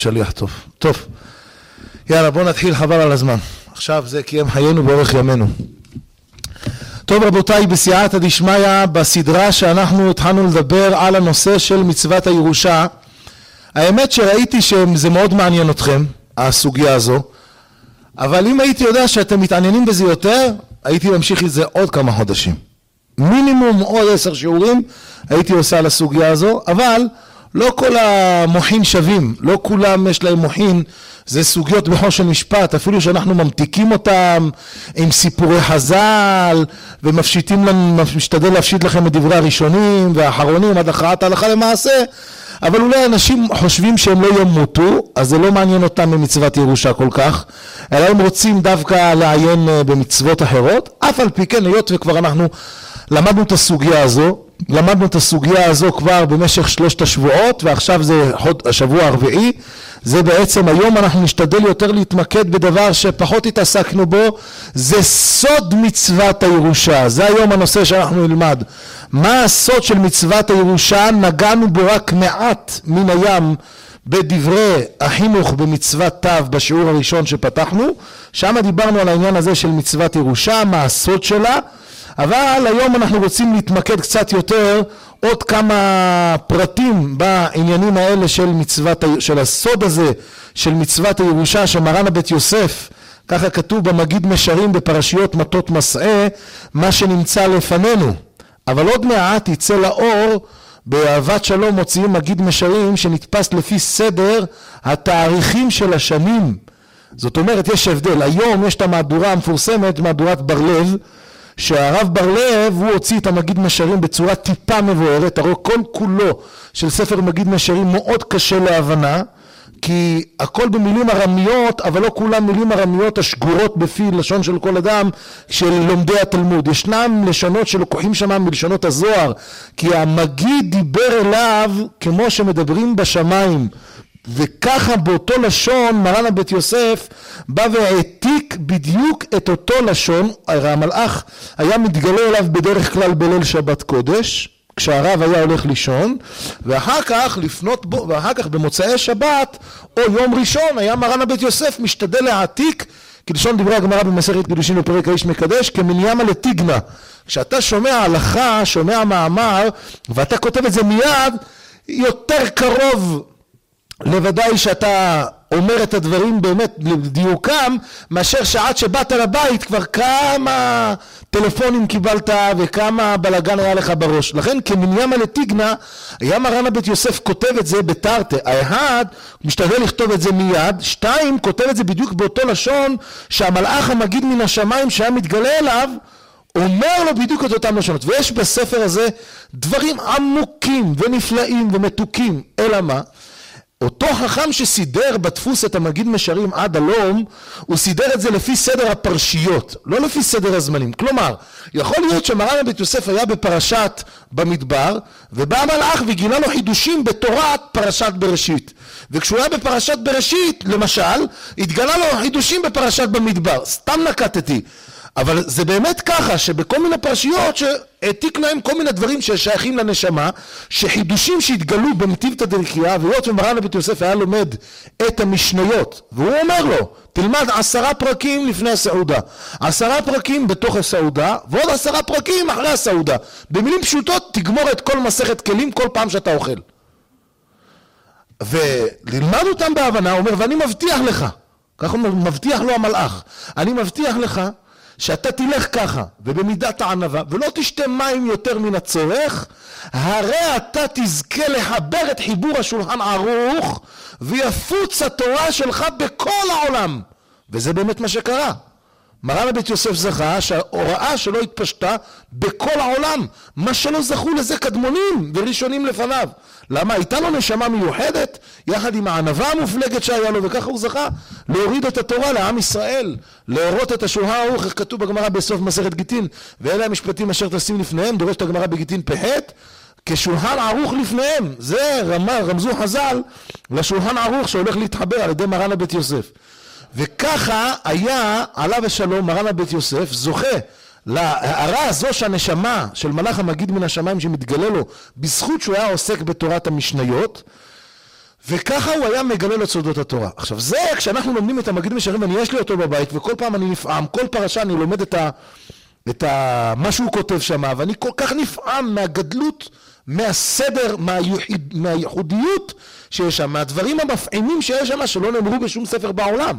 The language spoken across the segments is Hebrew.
שליח טוב. טוב, יאללה בואו נתחיל, חבל על הזמן. עכשיו זה קיים חיינו באורך ימינו. טוב רבותיי, בסייעתא דשמיא, בסדרה שאנחנו התחלנו לדבר על הנושא של מצוות הירושה, האמת שראיתי שזה מאוד מעניין אתכם, הסוגיה הזו, אבל אם הייתי יודע שאתם מתעניינים בזה יותר, הייתי ממשיך את זה עוד כמה חודשים. מינימום עוד 10 שיעורים הייתי עושה על הסוגיה הזו, אבל לא כל המוחין שווים, לא כולם יש להם מוחין, זה סוגיות בחושן משפט, אפילו שאנחנו ממתיקים אותם עם סיפורי חז"ל, ומפשיטים לנו, משתדל להפשיט לכם את דברי הראשונים והאחרונים עד הכרעת ההלכה למעשה, אבל אולי אנשים חושבים שהם לא ימותו, אז זה לא מעניין אותם במצוות ירושה כל כך, אלא הם רוצים דווקא לעיין במצוות אחרות, אף על פי כן, היות וכבר אנחנו למדנו את הסוגיה הזו כבר במשך 3 השבועות, ועכשיו זה השבוע הרביעי, זה בעצם היום אנחנו נשתדל יותר להתמקד בדבר שפחות התעסקנו בו, זה סוד מצוות הירושה, זה היום הנושא שאנחנו נלמד. מה הסוד של מצוות הירושה? נגענו בו רק מעט מן הים בדברי החינוך במצוות תו בשיעור הראשון שפתחנו, שם דיברנו על העניין הזה של מצוות ירושה, מה הסוד שלה, אבל היום אנחנו רוצים להתמקד קצת יותר עוד כמה פרטים בעניינים האלה של הסוד הזה של מצוות הירושה, שמרן הבית יוסף, ככה כתוב במגיד משרים בפרשיות מטות מסעה, מה שנמצא לפנינו. אבל עוד מעט יצא לאור, באהבת שלום מוציאים מגיד משרים שנתפס לפי סדר התאריכים של השנים. זאת אומרת יש הבדל, היום יש את המהדורה המפורסמת, מהדורת בר לב, שהרב בר לב הוא הוציא את המגיד משרים בצורה טיפה מבוארת, הרי כל כולו של ספר מגיד משרים מאוד קשה להבנה, כי הכל במילים ארמיות, אבל לא כולם מילים ארמיות השגורות בפי לשון של כל אדם של לומדי התלמוד. ישנם לשונות שלוקחים שם מלשונות הזוהר, כי המגיד דיבר אליו כמו שמדברים בשמיים, וככה באותו לשון מרן הבית יוסף בא והעתיק בדיוק את אותו לשון. המלאך היה מתגלה אליו בדרך כלל בליל שבת קודש כשהרב היה הולך לישון, ואחר כך במוצאי שבת או יום ראשון היה מרן הבית יוסף משתדל להעתיק, כלשון דברי הגמרא במסכת קידושין בפרק האיש מקדש, כמניימא לטיגנא. כשאתה שומע הלכה, שומע מאמר ואתה כותב את זה מיד, יותר קרוב לוודאי שאתה אומר את הדברים באמת לדיוקם, מאשר שעד שבאת לבית כבר כמה טלפונים קיבלת וכמה בלגן היה לך בראש. לכן כמניימא לטיגנא היה מרן הבית יוסף כותב את זה בתרתי. האחד משתדל לכתוב את זה מיד, 2 כותב את זה בדיוק באותו לשון שהמלאך המגיד מן השמיים שהיה מתגלה אליו אומר לו בדיוק את אותם לשונות. ויש בספר הזה דברים עמוקים ונפלאים ומתוקים. אלא מה? אותו חכם שסידר בדפוס את המגיד משרים עד הלום, הוא סידר את זה לפי סדר הפרשיות, לא לפי סדר הזמנים. כלומר, יכול להיות שמרן הבית יוסף היה בפרשת במדבר, ובא המלאך וגילה לו חידושים בתורת פרשת בראשית. וכשהוא היה בפרשת בראשית, למשל, התגלה לו חידושים בפרשת במדבר. סתם נקטתי. אבל זה באמת ככה שבכל מיני פרשיות שהעתיק להם כל מיני דברים ששייכים לנשמה, שחידושים שהתגלו במטיבתא דרכיה, והיות ומרן הבית יוסף היה לומד את המשניות, והוא אומר לו, תלמד 10 פרקים לפני הסעודה, 10 פרקים בתוך הסעודה, ועוד 10 פרקים אחרי הסעודה. במילים פשוטות, תגמור את כל מסכת כלים כל פעם שאתה אוכל. וללמד אותם בהבנה, הוא אומר, ואני מבטיח לך, ככה הוא מבטיח לו המלאך, אני מבטיח לך, שאתה תלך ככה ובמידת הענווה ולא תשתה מים יותר מן הצורך, הרי אתה תזכה לחבר את חיבור השולחן ערוך ויפוץ התורה שלך בכל העולם. וזה באמת מה שקרה. מרן הבית יוסף זכה שההוראה שלו התפשטה בכל העולם, מה שלא זכו לזה קדמונים וראשונים לפניו. למה? הייתה לו נשמה מיוחדת יחד עם הענווה המופלגת שהיה לו, וככה הוא זכה להוריד את התורה לעם ישראל, להורות את השולחן ערוך, איך כתוב בגמרא בסוף מסכת גיטין, ואלה המשפטים אשר תשים לפניהם, דורשת הגמרא בגיטין פ"ח, כשולחן ערוך לפניהם. זה רמזו חז"ל לשולחן ערוך שהולך להתחבר על ידי מרן הבית יוסף. וככה היה עליו השלום מרן הבית יוסף זוכה להערה הזו שהנשמה של מלאך המגיד מן השמיים שמתגלה לו בזכות שהוא היה עוסק בתורת המשניות, וככה הוא היה מגלה לו סודות התורה. עכשיו זה כשאנחנו לומדים את המגיד משרים, ואני יש לי אותו בבית, וכל פעם אני נפעם, כל פרשה אני לומד מה שהוא כותב שם, ואני כל כך נפעם מהגדלות, מהסדר, מהייחודיות שיש שם, מהדברים המפעימים שיש שם, שלא נאמרו בשום ספר בעולם.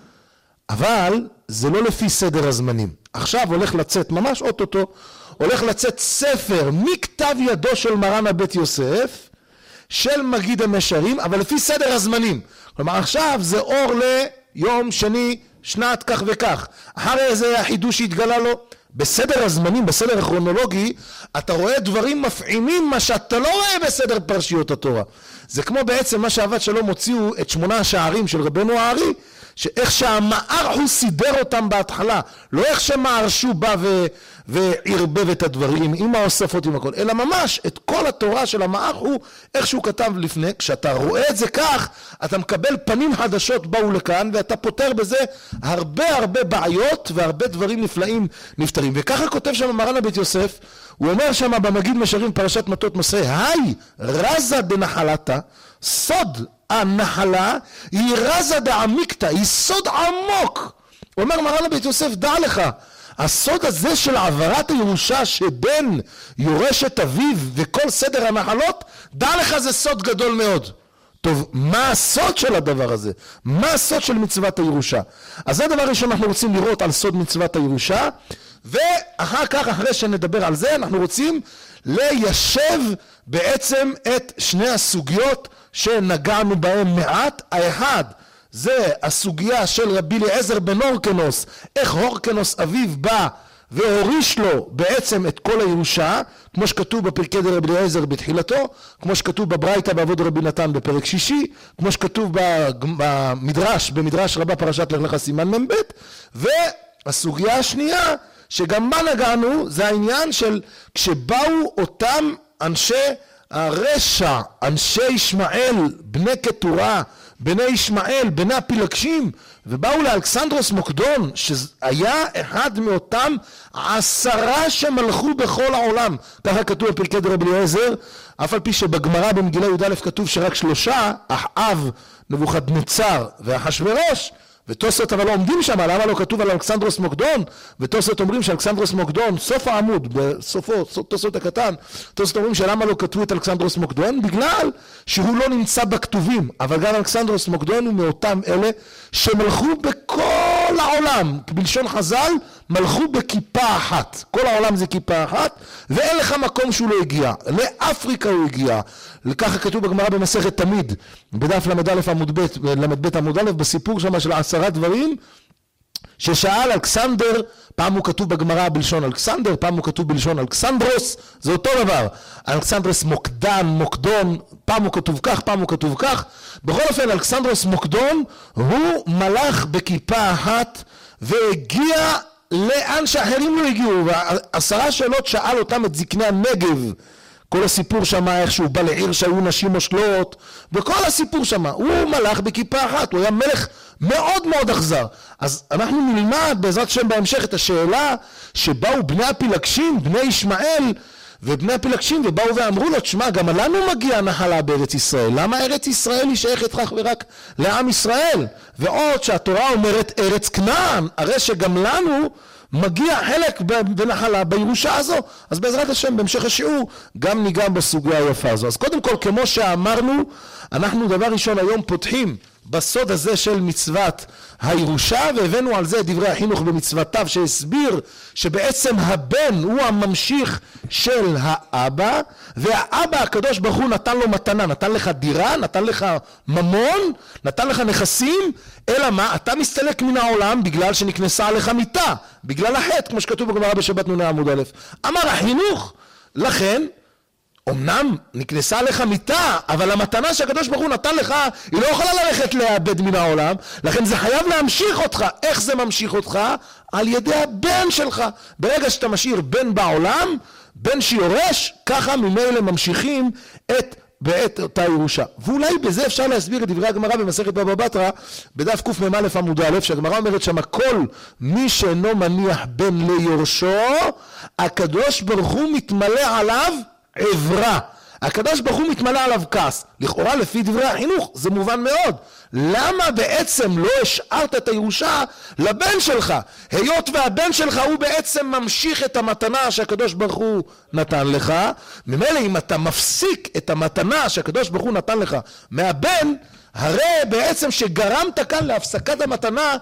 אבל זה לא לפי סדר הזמנים. עכשיו הולך לצאת, ממש אוטוטו, הולך לצאת ספר מכתב ידו של מרן הבית יוסף, של מגיד המשרים, אבל לפי סדר הזמנים. כלומר עכשיו זה אור ליום שני, שנת כך וכך. אחרי זה החידוש שהתגלה לו. בסדר הזמנים, בסדר הכרונולוגי, אתה רואה דברים מפעימים מה שאתה לא רואה בסדר פרשיות התורה. זה כמו בעצם מה שעבד שלום הוציאו את 8 השערים של רבנו הארי, שאיך שהמער הוא סידר אותם בהתחלה, לא איך שמערשו בא וערבב את הדברים עם ההוספות עם הכל, אלא ממש את כל התורה של המער הוא איך שהוא כתב לפני. כשאתה רואה את זה כך, אתה מקבל פנים חדשות באו לכאן, ואתה פותר בזה הרבה בעיות והרבה דברים נפלאים נפתרים. וככה כותב שם מרן הבית יוסף, הוא אומר שם במגיד משרים פרשת מטות מסעי, היי רזה דנחלתה, סוד הנחלה היא רזה דעמיקתא, היא סוד עמוק. הוא אומר מרן הבית יוסף, דע לך, הסוד הזה של העברת הירושה שבין יורשת אביו וכל סדר הנחלות, דע לך זה סוד גדול מאוד. טוב, מה הסוד של הדבר הזה? מה הסוד של מצוות הירושה? אז זה דבר ראשון אנחנו רוצים לראות על סוד מצוות הירושה, ואחר כך, אחרי שנדבר על זה, אנחנו רוצים ליישב בעצם את שני הסוגיות שנגענו בהם מעט. האחד זה הסוגיה של רבי אליעזר בן הורקנוס, איך הורקנוס אביו בא והוריש לו בעצם את כל הירושה, כמו שכתוב בפרקי דרבי אליעזר בתחילתו, כמו שכתוב בברייתא בעבוד רבי נתן בפרק 6, כמו שכתוב במדרש רבה פרשת לך לך סימן מ"ב. והסוגיה השנייה שגם מה נגענו, זה העניין של כשבאו אותם אנשי הרשע, אנשי ישמעאל, בני קטורה, בני ישמעאל, בני הפילגשים, ובאו לאלכסנדרוס מוקדון, שהיה אחד מאותם 10 שמלכו בכל העולם. ככה כתוב בפרקי דרבי אליעזר, אף על פי שבגמרא במגילה י"א כתוב שרק 3, אחאב, נבוכדנצר ואחשוורוש, ותוספות אבל לא עומדים שם. למה לא כתוב על אלכסנדרוס מוקדון? ותוספות אומרים שאלכסנדרוס מוקדון, סוף העמוד, בסופו, תוספות הקטן, תוספות אומרים שלמה לא כתבו את אלכסנדרוס מוקדון? בגלל שהוא לא נמצא בכתובים. אבל גם אלכסנדרוס מוקדון הוא מאותם אלה שמלכו בכל העולם, בלשון חז"ל, מלכו בכיפה אחת. כל העולם זה כיפה אחת, ואין לך מקום שהוא לא הגיע. לאפריקה הוא הגיע. ככה כתוב בגמרא במסכת תמיד, בדף ל"א עמוד א', בסיפור שם של 10 דברים ששאל אלכסנדר. פעם הוא כתוב בגמרא בלשון אלכסנדר, פעם הוא כתוב בלשון אלכסנדרוס, זה אותו דבר. אלכסנדרוס מוקדון, פעם הוא כתוב כך, פעם הוא כתוב כך. בכל אופן אלכסנדרוס מוקדון הוא מלך בכיפה אחת והגיע לאן שאחרים לא הגיעו. 10 שאלות שאל אותם את זקני הנגב, כל הסיפור שם, איך שהוא בא לעיר שהיו נשים מושלות, וכל הסיפור שם, הוא מלך בכיפה אחת, הוא היה מלך מאוד אכזר. אז אנחנו נלמד בעזרת שם בהמשך את השאלה שבאו בני הפילגשים, בני ישמעאל ובני הפילגשים, ובאו ואמרו לו, תשמע, גם לנו מגיע נחלה בארץ ישראל, למה ארץ ישראל היא שייכת רק ורק לעם ישראל? ועוד שהתורה אומרת ארץ כנען, הרי שגם לנו מגיע חלק בנחלה בירושה הזו. אז בעזרת השם בהמשך השיעור גם ניגע בסוגיה היפה הזו. אז קודם כל, כמו שאמרנו, אנחנו דבר ראשון היום פותחים בסוד הזה של מצוות הירושה, והבאנו על זה דברי החינוך במצוותיו, שהסביר שבעצם הבן הוא הממשיך של האבא, והאבא הקדוש ברוך הוא נתן לו מתנה, נתן לך דירה, נתן לך ממון, נתן לך נכסים, אלא מה? אתה מסתלק מן העולם בגלל שנכנסה עליך מיתה, בגלל החטא, כמו שכתוב בגמרא בשבת נ"א עמוד א'. אמר החינוך, לכן אמנם נכנסה לך מיתה, אבל המתנה שהקדוש ברוך הוא נתן לך, היא לא יכולה ללכת לאבד מן העולם, לכן זה חייב להמשיך אותך. איך זה ממשיך אותך? על ידי הבן שלך. ברגע שאתה משאיר בן בעולם, בן שיורש, ככה ממילא ממשיכים בעת אותה ירושה. ואולי בזה אפשר להסביר את דברי הגמרא במסכת בבא בתרא, בדף קמ"א עמוד א', שהגמרא אומרת שם, כל מי שאינו מניח בן ליורשו, הקדוש ברוך הוא מתמלא עליו עברה. הקדוש ברוך הוא מתמלא עליו כעס. לכאורה לפי דברי החינוך זה מובן מאוד. למה בעצם לא השארת את הירושה לבן שלך? היות והבן שלך הוא בעצם ממשיך את המתנה שהקדוש ברוך הוא נתן לך, ממילא אם אתה מפסיק את המתנה שהקדוש ברוך הוא נתן לך מהבן, הרי בעצם שגרמת כאן להפסקת המתנה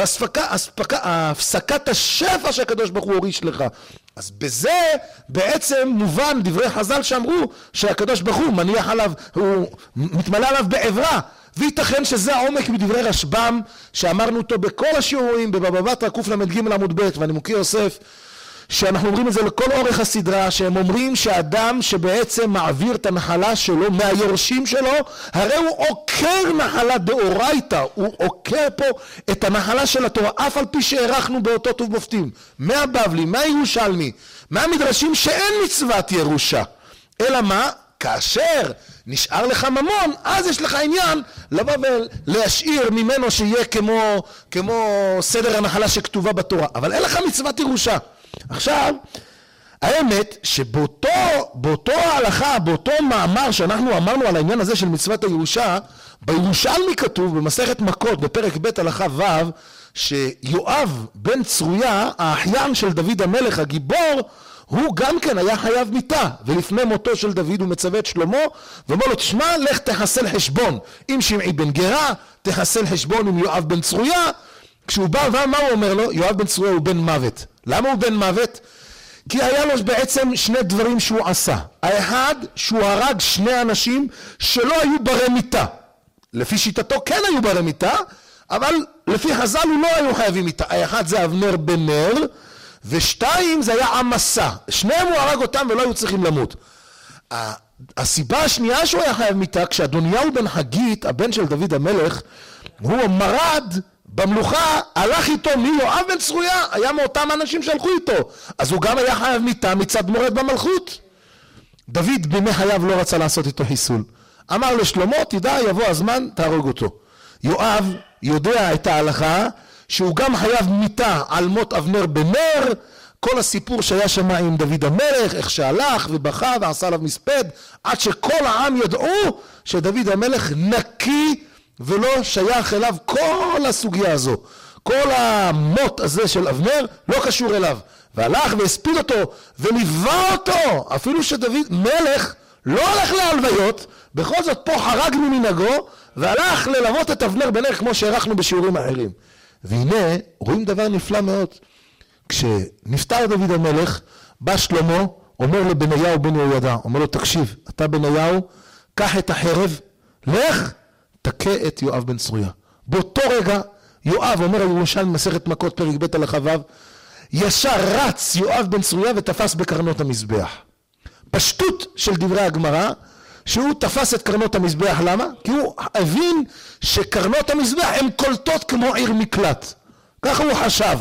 והפסקת השפע שהקדוש ברוך הוא הוריש לך. אז בזה בעצם מובן דברי חז"ל שאמרו שהקדוש ברוך הוא מניח עליו, הוא מתמלא עליו בעברה, וייתכן שזה העומק מדברי רשב"ם שאמרנו אותו בכל השיעורים בבבא בתרא קל"ג עמוד ב' ואנימוקי יוסף, שאנחנו אומרים את זה לכל אורך הסדרה, שהם אומרים שאדם שבעצם מעביר את הנחלה שלו מהיורשים שלו, הרי הוא עוקר נחלה דאורייתא, הוא עוקר פה את הנחלה של התורה, אף על פי שהערכנו באותו טוב מופתים, מהבבלי, מהירושלמי, מהמדרשים שאין מצוות ירושה, אלא מה? כאשר נשאר לך ממון, אז יש לך עניין לבוא ולהשאיר ממנו שיהיה כמו סדר הנחלה שכתובה בתורה, אבל אין לך מצוות ירושה. עכשיו, האמת שבאותו ההלכה, באותו מאמר שאנחנו אמרנו על העניין הזה של מצוות הירושה, בירושלמי כתוב במסכת מכות בפרק ב' הלכה ו' שיואב בן צרויה, האחיין של דוד המלך הגיבור, הוא גם כן היה חייב מיתה, ולפני מותו של דוד הוא מצווה את שלמה ואומר לו, תשמע, לך תחסל חשבון עם שמעי בן גרה, תחסל חשבון עם יואב בן צרויה. כשהוא בא, ומה הוא אומר לו? יואב בן צרויה הוא בן מוות. למה הוא בן מוות? כי היה לו בעצם שני דברים שהוא עשה. האחד, שהוא הרג שני אנשים שלא היו ברי מיתה. לפי שיטתו כן היו ברי מיתה, אבל לפי חז"ל הוא לא היו חייבים מיתה. האחד זה אבנר בן נר, ושתיים זה היה עמסה. שניהם הוא הרג אותם ולא היו צריכים למות. הסיבה השנייה שהוא היה חייב מיתה, כשאדוניהו בן חגית, הבן של דוד המלך, הוא מרד במלוכה, הלך איתו מיואב בן צרויה, היה מאותם אנשים שהלכו איתו, אז הוא גם היה חייב מיתה מצד מורד במלכות. דוד בימי חייו לא רצה לעשות איתו חיסול, אמר לשלמה, תדע יבוא הזמן תהרוג אותו. יואב יודע את ההלכה שהוא גם חייב מיתה על מות אבנר בן נר, כל הסיפור שהיה שם עם דוד המלך, איך שהלך ובכה ועשה עליו מספד, עד שכל העם ידעו שדוד המלך נקי ולא שייך אליו כל הסוגיה הזו. כל המות הזה של אבנר לא קשור אליו. והלך והספיד אותו וליווה אותו, אפילו שדוד מלך לא הלך להלוויות, בכל זאת פה חרג ממנהגו והלך ללוות את אבנר בן נר כמו שהערכנו בשיעורים אחרים. והנה רואים דבר נפלא מאוד. כשנפטר דוד המלך, בא שלמה, אומר לבניהו בן יהוידע, אומר לו, תקשיב, אתה בניהו, קח את החרב, לך, תכה את יואב בן צרויה. באותו רגע, יואב, אומר הירושלמי מסכת מכות פרק ב' הלכה ו', ישר רץ יואב בן צרויה ותפס בקרנות המזבח. פשטות של דברי הגמרא, שהוא תפס את קרנות המזבח, למה? כי הוא הבין שקרנות המזבח הן קולטות כמו עיר מקלט. ככה הוא חשב.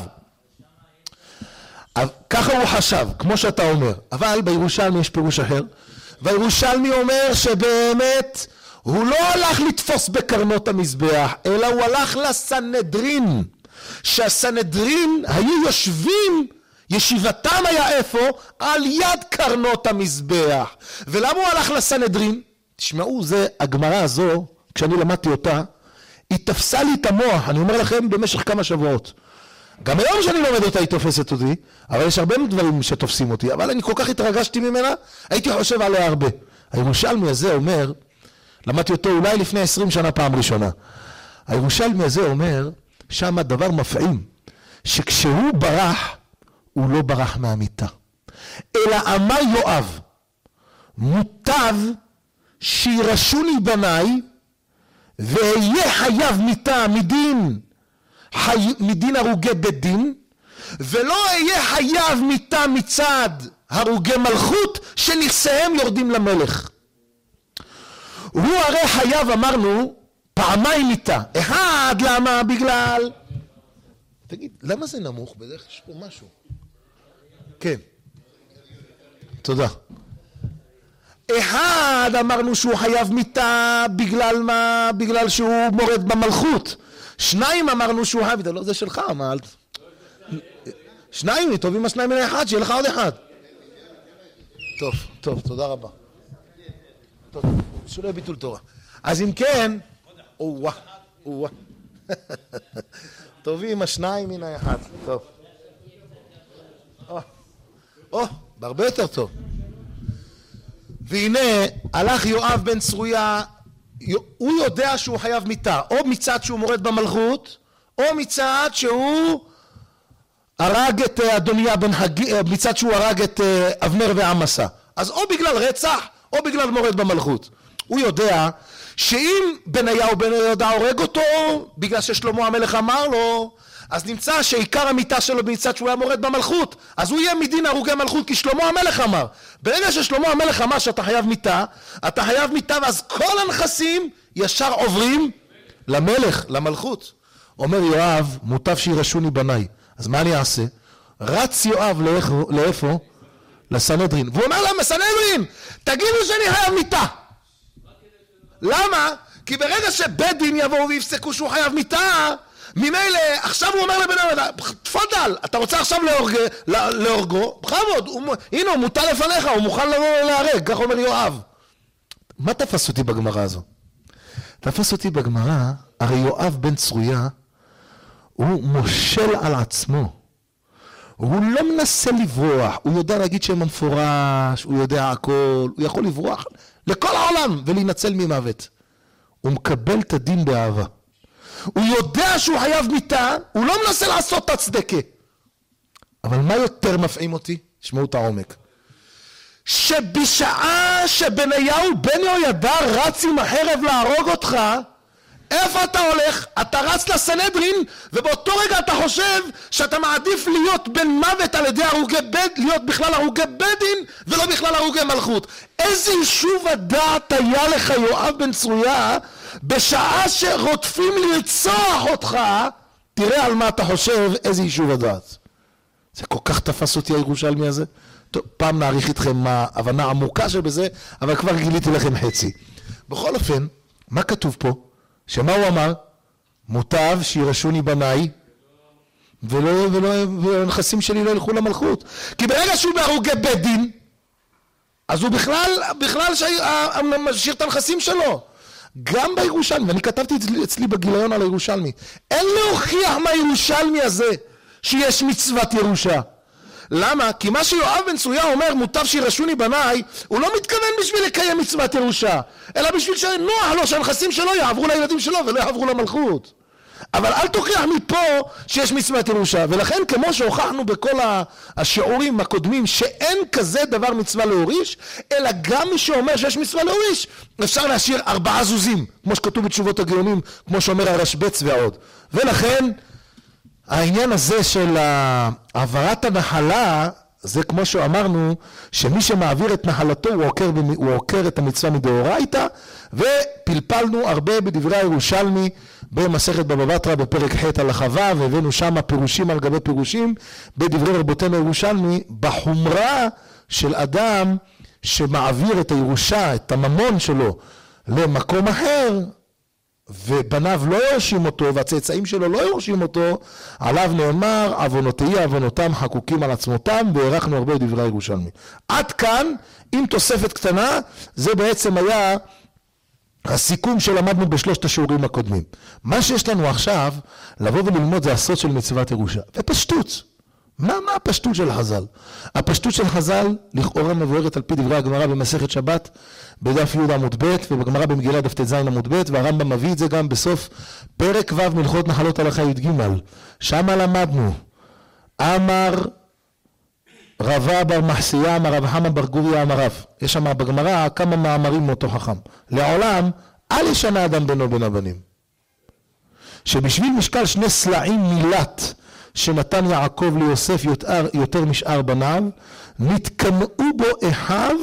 ככה הוא חשב, כמו שאתה אומר. אבל בירושלמי יש פירוש אחר. והירושלמי אומר שבאמת הוא לא הלך לתפוס בקרנות המזבח, אלא הוא הלך לסנהדרין. שהסנהדרין היו יושבים, ישיבתם היה איפה? על יד קרנות המזבח. ולמה הוא הלך לסנהדרין? תשמעו, זה הגמרא הזו, כשאני למדתי אותה, היא תפסה לי את המוח, אני אומר לכם, במשך כמה שבועות. גם היום שאני לומד אותה היא תופסת אותי, אבל יש הרבה דברים שתופסים אותי, אבל אני כל כך התרגשתי ממנה, הייתי חושב עליה הרבה. הירושלמי הזה אומר, למדתי אותו אולי לפני 20 שנה פעם ראשונה, הירושלמי הזה אומר, שם הדבר מפעים, שכשהוא ברח, הוא לא ברח מהמיטה. אלא אמר יואב, מוטב שירשוני בניי, ואהיה חייב מיתה מדין הרוגי בית דין, ולא אהיה חייב מיתה מצד הרוגי מלכות שנכסיהם יורדים למלך. הוא הרי חייב, אמרנו, פעמיים מיתה. אחד, למה? בגלל... תגיד, למה זה נמוך? בדרך יש פה משהו. כן. תודה. אחד, אמרנו שהוא חייב מיתה בגלל מה? בגלל שהוא מורד במלכות. שניים אמרנו שהוא חייב, לא זה שלך, מה? שניים, טוב עם השניים מן האחד, שיהיה לך עוד אחד. טוב, תודה רבה. תודה. שלא יהיה ביטול תורה. אז אם כן, או-ווה. טובים השניים מן האחד. טוב. בהרבה יותר טוב. והנה, הלך יואב בן צרויה, הוא יודע שהוא חייב מיתה, או מצד שהוא מורד במלכות, או מצד שהוא הרג את אדוניה בן חגית, מצד שהוא הרג את אבנר ועמסה. אז או בגלל רצח, או בגלל מורד במלכות. הוא יודע שאם בניהו בן יהודה הורג אותו, בגלל ששלמה המלך אמר לו, אז נמצא שעיקר המיתה שלו מצד שהוא היה מורד במלכות, אז הוא יהיה מדין הרוגי מלכות, כי שלמה המלך אמר. ברגע ששלמה המלך אמר שאתה חייב מיתה, אתה חייב מיתה, ואז כל הנכסים ישר עוברים למלך, למלכות. אומר יואב, מוטב שירשוני בניי. אז מה אני אעשה? רץ יואב לאיפה? לסנהדרין. והוא אומר להם, סנהדרין, תגידו שאני חייב מיתה. למה? כי ברגע שבית דין יבואו ויפסקו שהוא חייב מיתה, ממילא, עכשיו הוא אומר לבן אדם, תפדל, אתה רוצה עכשיו להורגו? בכבוד, הנה הוא מוטל לפניך, הוא מוכן להרג, כך אומר יואב. מה תפס אותי בגמרא הזו? תפס אותי בגמרא, הרי יואב בן צרויה, הוא מושל על עצמו. הוא לא מנסה לברוח, הוא יודע להגיד שם המפורש, הוא יודע הכל, הוא יכול לברוח לכל העולם ולהינצל ממוות. הוא מקבל את הדין באהבה. הוא יודע שהוא חייב מיתה, הוא לא מנסה לעשות את הצדקה. אבל מה יותר מפעים אותי? שמעו את העומק. שבשעה שבניהו בן יהוידע רץ עם החרב להרוג אותך, איפה אתה הולך? אתה רץ לסנהדרין, ובאותו רגע אתה חושב שאתה מעדיף להיות בן מוות על ידי להיות בכלל הרוגי בית דין, ולא בכלל הרוגי מלכות. איזה יישוב הדעת היה לך יואב בן צרויה, בשעה שרודפים לרצוח אותך, תראה על מה אתה חושב, איזה יישוב הדעת. זה כל כך תפס אותי הירושלמי הזה. טוב, פעם נעריך איתכם מה ההבנה עמוקה שבזה, אבל כבר גיליתי לכם חצי. בכל אופן, מה כתוב פה? שמה הוא אמר? מוטב שירשוני בניי, והנכסים שלי לא ילכו למלכות. כי ברגע שהוא בהרוגי בית דין, אז הוא בכלל משאיר את הנכסים שלו. גם בירושלמי, ואני כתבתי אצלי בגיליון על הירושלמי, אין להוכיח מהירושלמי הזה שיש מצוות ירושה. למה? כי מה שיואב בן צרויה אומר, מוטב שירשוני בניי, הוא לא מתכוון בשביל לקיים מצוות ירושה, אלא בשביל שנוח לו שהנכסים שלו יעברו לילדים שלו ולא יעברו למלכות. אבל אל תוכיח מפה שיש מצוות ירושה, ולכן כמו שהוכחנו בכל השיעורים הקודמים שאין כזה דבר מצווה להוריש, אלא גם מי שאומר שיש מצווה להוריש, אפשר להשאיר 4 זוזים, כמו שכתוב בתשובות הגאונים, כמו שאומר הרשב"ץ ועוד. ולכן העניין הזה של העברת הנחלה, זה כמו שאמרנו, שמי שמעביר את נחלתו הוא עוקר את המצווה מדאורייתא, ופלפלנו הרבה בדברי הירושלמי במסכת בבא בתרא בפרק ח' הלכה ו', והבאנו שם פירושים על גבי פירושים בדברי רבותינו הירושלמי, בחומרה של אדם שמעביר את הירושה, את הממון שלו, למקום אחר, ובניו לא יורשים אותו והצאצאים שלו לא יורשים אותו, עליו נאמר עוונותיי עוונותם חקוקים על עצמותם, והערכנו הרבה דברי הירושלמי. עד כאן עם תוספת קטנה, זה בעצם היה הסיכום שלמדנו בשלושת השיעורים הקודמים. מה שיש לנו עכשיו לבוא וללמוד זה הסוד של מצוות ירושה, ופשטות. מה הפשטות של חז"ל? הפשטות של חז"ל לכאורה מבוארת על פי דברי הגמרא במסכת שבת בדף י' עמוד ב', ובגמרא במגילה דף ט"ז עמוד ב', והרמב"ם מביא את זה גם בסוף פרק ו' מלכות נחלות הלכה י"ג. שמה למדנו, אמר רבא בר מחסיה אמר רב חמא בר גוריה אמר רב. יש שם בגמרא כמה מאמרים מאותו חכם. לעולם אל ישנה אדם בינו בין הבנים, שבשביל משקל 2 סלעים מילת שנתן יעקב ליוסף יותר משאר בניו, נתקנאו בו אחיו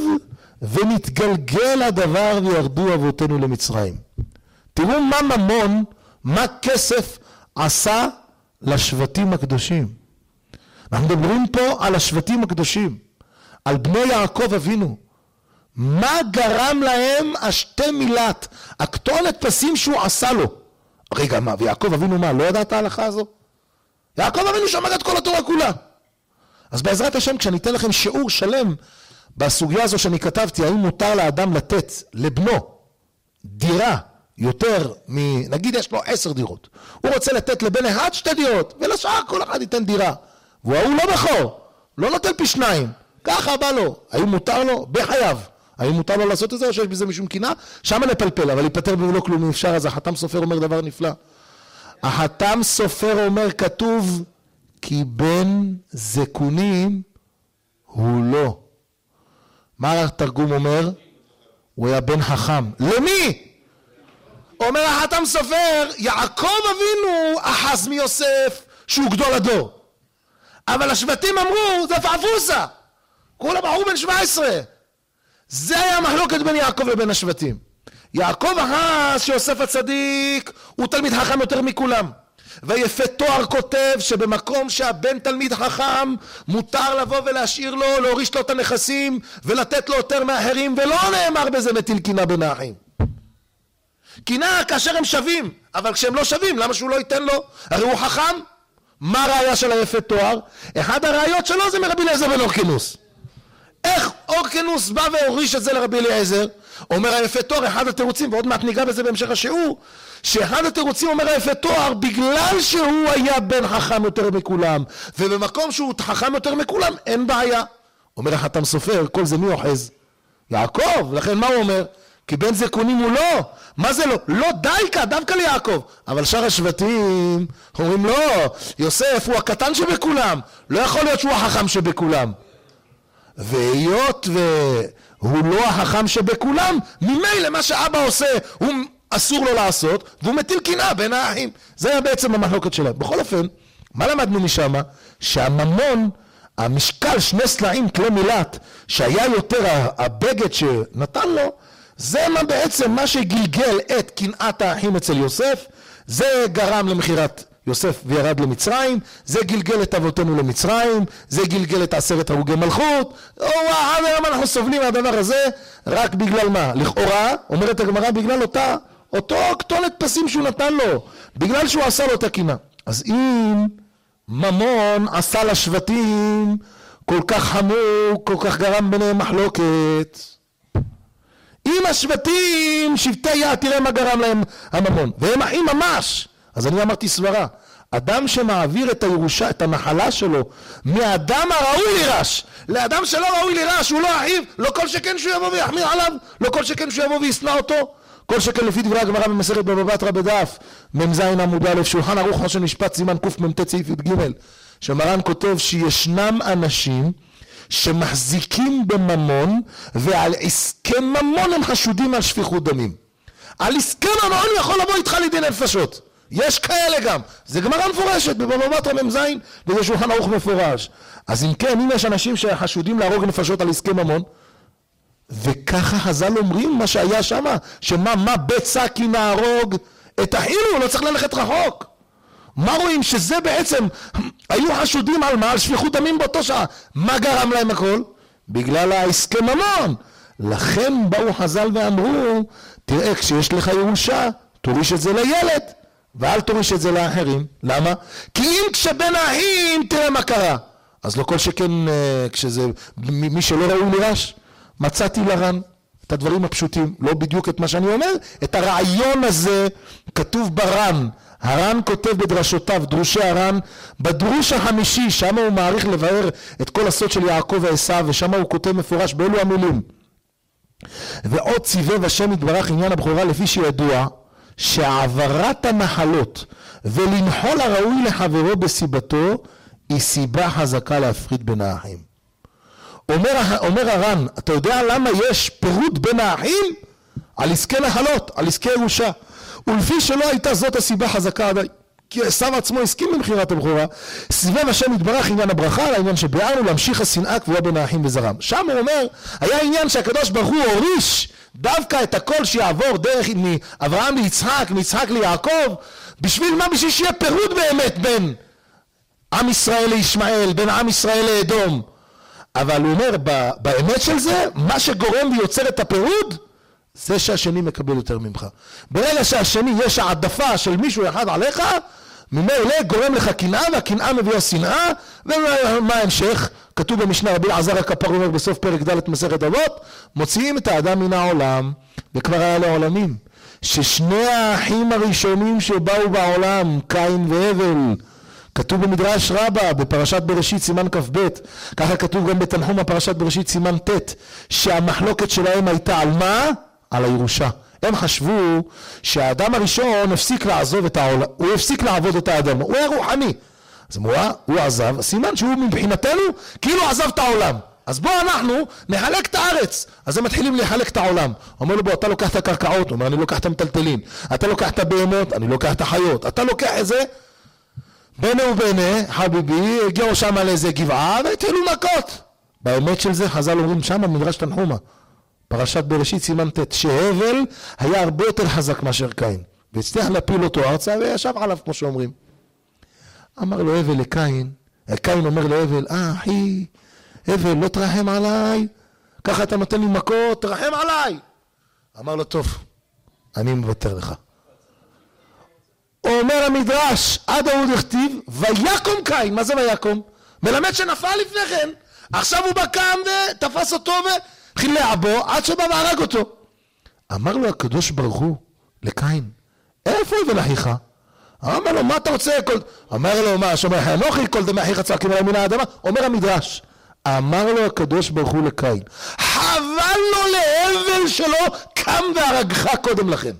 ונתגלגל הדבר וירדו אבותינו למצרים. תראו מה ממון, מה כסף עשה לשבטים הקדושים. אנחנו מדברים פה על השבטים הקדושים, על בני יעקב אבינו. מה גרם להם השתי מילת, הכתונת פסים שהוא עשה לו? רגע, מה, ויעקב אבינו מה, לא ידעת ההלכה הזו? יעקב אבינו שמר את כל התורה כולה. אז בעזרת השם, כשאני אתן לכם שיעור שלם בסוגיה הזו שאני כתבתי, האם מותר לאדם לתת לבנו דירה יותר נגיד יש לו 10 דירות, הוא רוצה לתת לבן אחד 2 דירות, ולשאר כל אחד ייתן דירה, והוא לא בכור, לא נותן פי 2, ככה בא לו, האם מותר לו? בחייו. האם מותר לו לעשות את זה או שיש בזה משום קינה? שם נפלפל, אבל ייפטר ולא כלום אפשר. אז החתם סופר אומר דבר נפלא. החתם סופר אומר, כתוב, כי בן זקונים הוא לא. מה התרגום אומר? הוא היה בן חכם. למי? אומר החתם סופר, יעקב אבינו אחז מיוסף שהוא גדול הדור. אבל השבטים אמרו, זה פעפוסה. כולה בחור בן 17. זה היה המחלוקת בין יעקב לבין השבטים. יעקב אחז שיוסף הצדיק הוא תלמיד חכם יותר מכולם. ויפה תואר כותב שבמקום שהבן תלמיד חכם מותר לבוא ולהשאיר לו, להוריש לו את הנכסים ולתת לו יותר מאחרים, ולא נאמר בזה מטיל קינה בין האחים. קינה כאשר הם שווים, אבל כשהם לא שווים למה שהוא לא ייתן לו? הרי הוא חכם. מה הראיה של היפה תואר? אחד הראיות שלו זה מרבי אליעזר בן אורקנוס. איך אורקנוס בא והוריש את זה לרבי אליעזר? אומר היפה תואר, אחד התירוצים, ועוד מעט ניגע בזה בהמשך השיעור, שאחד התירוצים אומר היפה תואר, בגלל שהוא היה בן חכם יותר מכולם, ובמקום שהוא חכם יותר מכולם, אין בעיה. אומר החתם סופר, כל זה מי אוחז? יעקב. לכן מה הוא אומר? כי בן זקונים הוא לא. מה זה לא? לא דייקה, דווקא ליעקב. אבל שאר השבטים אומרים לא, יוסף הוא הקטן שבכולם, לא יכול להיות שהוא החכם שבכולם. והיות והוא לא החכם שבכולם, ממילא מה שאבא עושה הוא אסור לו לעשות, והוא מטיל קינה בין האחים. זה היה בעצם המחלוקת שלהם. בכל אופן, מה למדנו משם? שהממון, המשקל 2 סלעים כלי מילת, שהיה יותר הבגד שנתן לו, זה בעצם מה שגלגל את קנאת האחים אצל יוסף, זה גרם למחירת יוסף וירד למצרים, זה גלגל את אבותינו למצרים, זה גלגל את 10 הרוגי מלכות. עד היום אנחנו סובלים מהדבר הזה, רק בגלל מה? לכאורה, אומרת הגמרא, בגלל אותו כתונת פסים שהוא נתן לו, בגלל שהוא עשה לו את הקינה. אז אם ממון עשה לשבטים כל כך חמור, כל כך גרם ביניהם מחלוקת, אם השבטים שבטי יעד, תראה מה גרם להם הממון, והם אחים ממש. אז אני אמרתי סברה, אדם שמעביר את הירושה, את הנחלה שלו, מאדם הראוי לירש, לאדם שלא ראוי לירש, הוא לא אחיו, לא כל שכן שהוא יבוא ויחמיר עליו, לא כל שכן שהוא יבוא וישנא אותו. כל שכן לפי דברי הגמרא במסכת בבא בתרא בדף מ"ז עמוד א', שולחן ערוך חושן משפט סימן קמ"ט סעיף י"ג, שמרן כותב שישנם אנשים שמחזיקים בממון, ועל עסקי ממון הם חשודים על שפיכות דמים. על עסקי ממון יכול לבוא איתך לדין נפשות. יש כאלה גם. זה גמרא מפורשת בבבא בתרא מ"ז, וזה שולחן ערוך מפורש. אז אם כן, אם יש אנשים שחשודים להרוג נפשות על עסקי ממון, וככה חז"ל אומרים מה שהיה שם, מה בצע כי נהרוג את אחינו, לא צריך ללכת רחוק. מה רואים? שזה בעצם היו חשודים על מה? על שפיכות דמים באותו שעה. מה גרם להם הכל? בגלל העסקי ממון. לכן באו חז"ל ואמרו, תראה, כשיש לך ירושה, תוריש את זה לילד, ואל תוריש את זה לאחרים. למה? כי אם כשבין האחים, תראה מה קרה. אז לא כל שכן, כשזה מי שלא ראוי לירש, מצאתי לרן את הדברים הפשוטים, לא בדיוק את מה שאני אומר, את הרעיון הזה כתוב ברן. הר"ן כותב בדרשותיו, דרושי הר"ן, בדרוש החמישי, שם הוא מעריך לבאר את כל הסוד של יעקב ועשיו, ושם הוא כותב מפורש באלו המילים. ועוד ציווה השם יתברך עניין הבכורה, לפי שידוע שהעברת הנחלות ולנחול הראוי לחברו בסיבתו היא סיבה חזקה להפריד בין האחים. אומר הר"ן, אתה יודע למה יש פירוד בין האחים? על עסקי נחלות, על עסקי ירושה. ולפי שלא הייתה זאת הסיבה חזקה עדיין, כי עשיו עצמו הסכים במחירת הבכורה, סבב השם יתברך עניין הברכה על העניין שביארנו להמשיך השנאה קבועה בין האחים וזרם. שם הוא אומר, היה עניין שהקדוש ברוך הוא הוריש דווקא את הכל שיעבור דרך מאברהם ליצחק, מיצחק ליעקב, בשביל מה? בשביל שיהיה פירוד באמת בין עם ישראל לישמעאל, בין עם ישראל לאדום. אבל הוא אומר, באמת של זה, מה שגורם ויוצר את הפירוד, זה שהשני מקבל יותר ממך. ברגע שהשני יש העדפה של מישהו אחד עליך, ממילא גורם לך קנאה, והקנאה מביאה שנאה, ומה ההמשך? כתוב במשנה, רבי אלעזר הכפר אומר בסוף פרק ד' מסכת אבות, מוציאים את האדם מן העולם, וכבר היה לעולמים, ששני האחים הראשונים שבאו בעולם, קין והבל, כתוב במדרש רבה, בפרשת בראשית סימן כ"ב, ככה כתוב גם בתנחומא פרשת בראשית סימן ט', שהמחלוקת שלהם הייתה על מה? על הירושה. הם חשבו שהאדם הראשון הפסיק לעזוב את העולם, הוא הפסיק לעבוד את האדם, הוא היה רוחני. אז הוא עזב, סימן שהוא מבחינתנו כאילו עזב את העולם. אז בוא אנחנו נחלק את הארץ. אז הם מתחילים לחלק את העולם. אומר לו בוא, אתה לוקח את הקרקעות, הוא אומר אני לוקח את המטלטלים, אתה לוקח את הבהמות, אני לוקח את החיות, אתה לוקח איזה ביני וביני, חביבי, הגיעו שם על איזה גבעה והתחילו מכות. באמת של זה חז"ל אומרים שם במדרש תנחומא, פרשת בראשית סימן ט', שהבל היה הרבה יותר חזק מאשר קין, והצליח להפיל אותו ארצה וישב עליו כמו שאומרים. אמר לו הבל לקין, קין אומר להבל, אחי, הבל לא תרחם עליי, ככה אתה נותן לי מכות, תרחם עליי. אמר לו טוב, אני מוותר לך. אומר המדרש, עד ההוא דכתיב, ויקום קין. מה זה ויקום? מלמד שנפל לפני כן, עכשיו הוא בקם ותפס אותו והתחיל לעבו עד שבא והרג אותו. אמר לו הקדוש ברוך הוא לקין, איפה הבל אחיך? אמר לו מה אתה רוצה? אמר לו מה שאומר אנוכי כל דמי אחיך צועקים עליי מן האדמה. אומר המדרש, אמר לו הקדוש ברוך הוא לקין, חבל לו להבל שלו קם והרגך קודם לכן.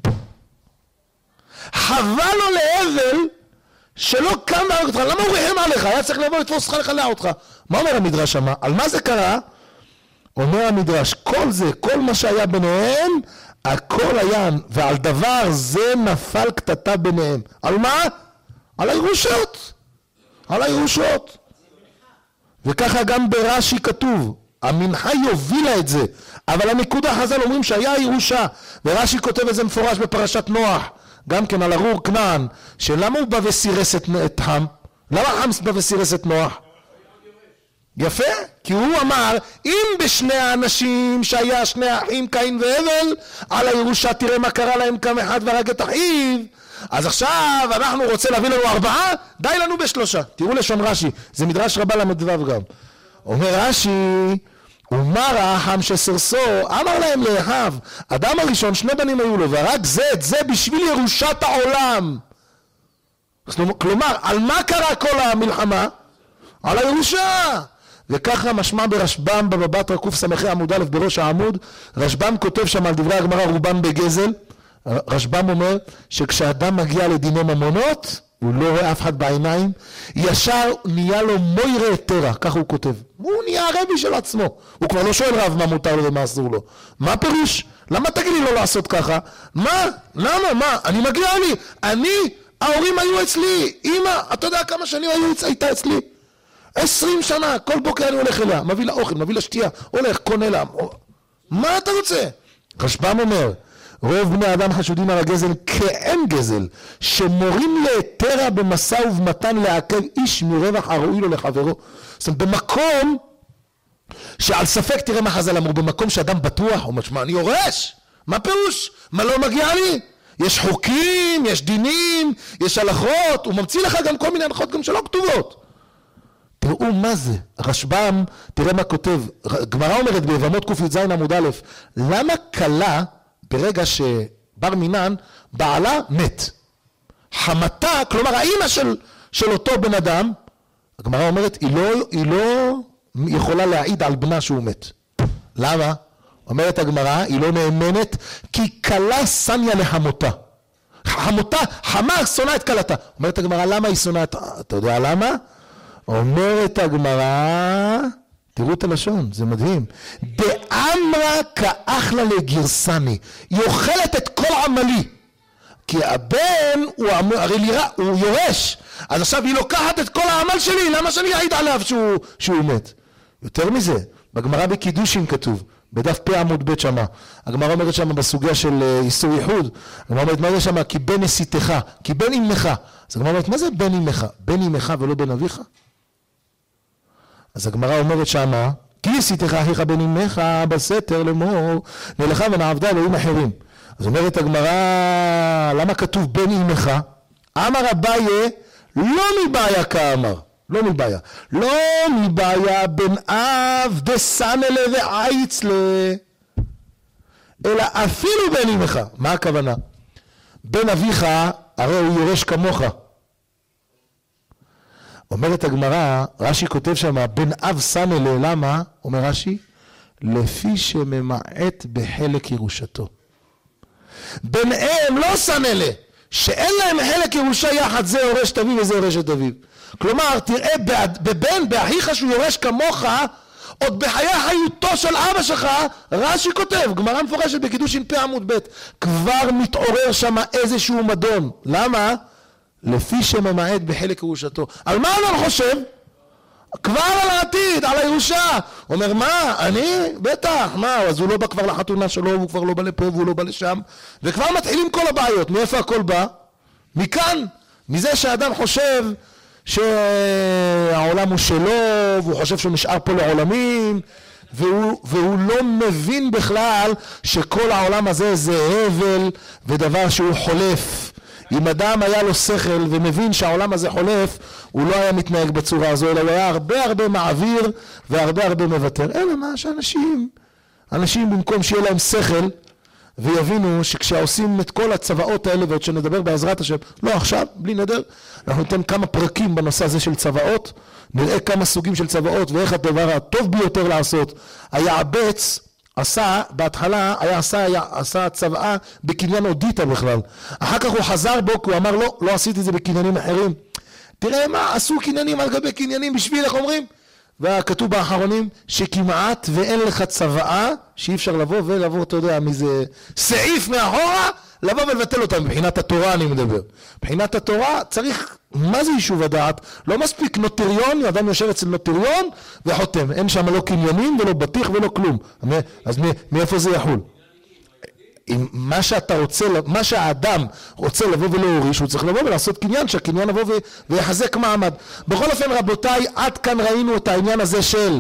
חבל לו להבל שלא קם והרג אותך. למה הוא רחם עליך? היה צריך לבוא לתפוס לך לחלע אותך. מה אומר המדרש שמה? על מה זה קרה? אומר המדרש, כל זה, כל מה שהיה ביניהם, הכל היה, ועל דבר זה נפל קטטה ביניהם. על מה? על הירושות. על הירושות. וככה גם ברש"י כתוב, המנחה יובילה את זה, אבל הנקודה חז"ל אומרים שהיה הירושה, ורש"י כותב את זה מפורש בפרשת נוח, גם כן על ארור כנען, שלמה הוא בא וסירס את חם? למה חם בא וסירס את נוח? יפה, כי הוא אמר, אם בשני האנשים שהיה שני האחים קין והבל, על הירושה תראה מה קרה להם קם אחד והרג את אחיו, אז עכשיו אנחנו רוצה להביא לנו 4, די לנו ב3. תראו לשון רש"י, זה מדרש רבה למדבב גם. אומר רש"י, ומה ראה חם שסרסו, אמר להם לאחיו, אדם הראשון 2 בנים היו לו, והרג זה את זה בשביל ירושת העולם. כלומר, על מה קרה כל המלחמה? על הירושה. וככה משמע ברשב"ם בבא בתרא קס"ה עמוד א' בראש העמוד, רשב"ם כותב שם על דברי הגמרא רובן בגזל. רשב"ם אומר שכשאדם מגיע לדיני ממונות, הוא לא רואה אף אחד בעיניים, ישר נהיה לו מוירא היתרא, ככה הוא כותב. הוא נהיה הרבי של עצמו, הוא כבר לא שואל רב מה מותר לו ומה אסור לו. מה פירוש? למה תגיד לי לא לעשות ככה? מה? למה? מה? אני מגיע ההורים היו אצלי, אמא, אתה יודע כמה שנים הייתה אצלי? 20 שנה, כל בוקר אני הולך אליה, מביא לה אוכל, מביא לה שתייה, הולך, קונה לה. מה אתה רוצה? רשב"ם אומר, רוב בני אדם חשודים על הגזל כאין גזל, שמורים להיתרא במשא ובמתן לעכב איש מרווח הראוי לו לחברו. זאת אומרת, במקום שעל ספק, תראה מה חז"ל אמרו, במקום שאדם בטוח, הוא אומר, אני יורש, מה פירוש? מה לא מגיע לי? יש חוקים, יש דינים, יש הלכות, הוא ממציא לך גם כל מיני הלכות גם שלא כתובות. תראו מה זה, רשב"ם, תראה מה כותב, גמרא אומרת ביבמות ק"ז עמוד א', למה כלה ברגע שבר מינן, בעלה מת, חמתה, כלומר האמא של אותו בן אדם, הגמרא אומרת, היא לא יכולה להעיד על בנה שהוא מת. למה? אומרת הגמרא, היא לא נאמנת, כי כלה סניה לחמותה. חמה שונאה את כלתה. אומרת הגמרא, למה היא שונאה? אתה יודע למה? אומרת הגמרא, תראו את הלשון, זה מדהים. באמרה כאחלה לגרסני, היא אוכלת את כל עמלי. כי הבן הוא יורש, אז עכשיו היא לוקחת את כל העמל שלי, למה שאני אעיד עליו שהוא מת? יותר מזה, בגמרא בקידושין כתוב, בדף פ' עמוד ב' שמה, הגמרא אומרת שמה בסוגיה של איסור ייחוד, הגמרא אומרת מה זה שמה? כי בן נסיתך, כי בן אמך. אז הגמרא אומרת מה זה בן אמך? בן אמך ולא בן אביך? אז הגמרא אומרת שמה, כי נסיתך אחיך בן אמך בסתר לאמור, נלכה ונעבדה אלוהים אחרים. אז אומרת הגמרא, למה כתוב בן אמך? אמר אביי, לא מבעיה כאמר, לא מבעיה. לא מבעיה בן אב דסנלה ועייצלה, אלא אפילו בן אמך. מה הכוונה? בן אביך הרי הוא יורש כמוך. אומרת הגמרא, רש"י כותב שם, בן אב סנלה, למה? אומר רש"י, לפי שממעט בחלק ירושתו. ביניהם לא סנלה, שאין להם חלק ירושה יחד, זה יורש את אביו וזה יורש את אביו. כלומר, תראה בבן, באחיך שהוא יורש כמוך, עוד בחיי חיותו של אבא שלך, רש"י כותב, גמרא מפורשת בקידושין פ עמוד ב', כבר מתעורר שם איזשהו מדון. למה? לפי שממעט בחלק ירושתו. על מה אדם חושב? כבר על העתיד, על הירושה. אומר, מה? אני? בטח. מה? אז הוא לא בא כבר לחתונה שלו, הוא כבר לא בא לפה והוא לא בא לשם. וכבר מתחילים כל הבעיות. מאיפה הכל בא? מכאן. מזה שהאדם חושב שהעולם הוא שלו, והוא חושב שהוא נשאר פה לעולמים, והוא לא מבין בכלל שכל העולם הזה זה הבל ודבר שהוא חולף. אם אדם היה לו שכל ומבין שהעולם הזה חולף, הוא לא היה מתנהג בצורה הזו, אלא הוא היה הרבה מעביר והרבה מוותר. אלא מה אנשים במקום שיהיה להם שכל ויבינו שכשעושים את כל הצבאות האלה, ועוד שנדבר בעזרת השם, לא עכשיו, בלי נדר, אנחנו ניתן כמה פרקים בנושא הזה של צבאות, נראה כמה סוגים של צבאות ואיך הדבר הטוב ביותר לעשות. היעבץ עשה, בהתחלה עשה צבאה בקניין אודיטה בכלל. אחר כך הוא חזר בו, כי הוא אמר לא עשיתי את זה בקניינים אחרים. תראה מה, עשו קניינים על גבי קניינים בשביל, איך אומרים? וכתוב באחרונים שכמעט ואין לך צבאה, שאי אפשר לבוא, אתה יודע, מזה סעיף מאחורה, לבוא ולבטל אותם. מבחינת התורה אני מדבר. מבחינת התורה צריך, מה זה יישוב הדעת? לא מספיק נוטריון, אדם יושב אצל נוטריון וחותם. אין שם לא קניינים ולא בטיח ולא כלום. אז מאיפה זה יחול? מה שאתה רוצה, מה שהאדם רוצה לבוא ולהוריש, הוא צריך לבוא ולעשות קניין, שהקניין לבוא ויחזק מעמד. בכל אופן רבותיי, עד כאן ראינו את העניין הזה של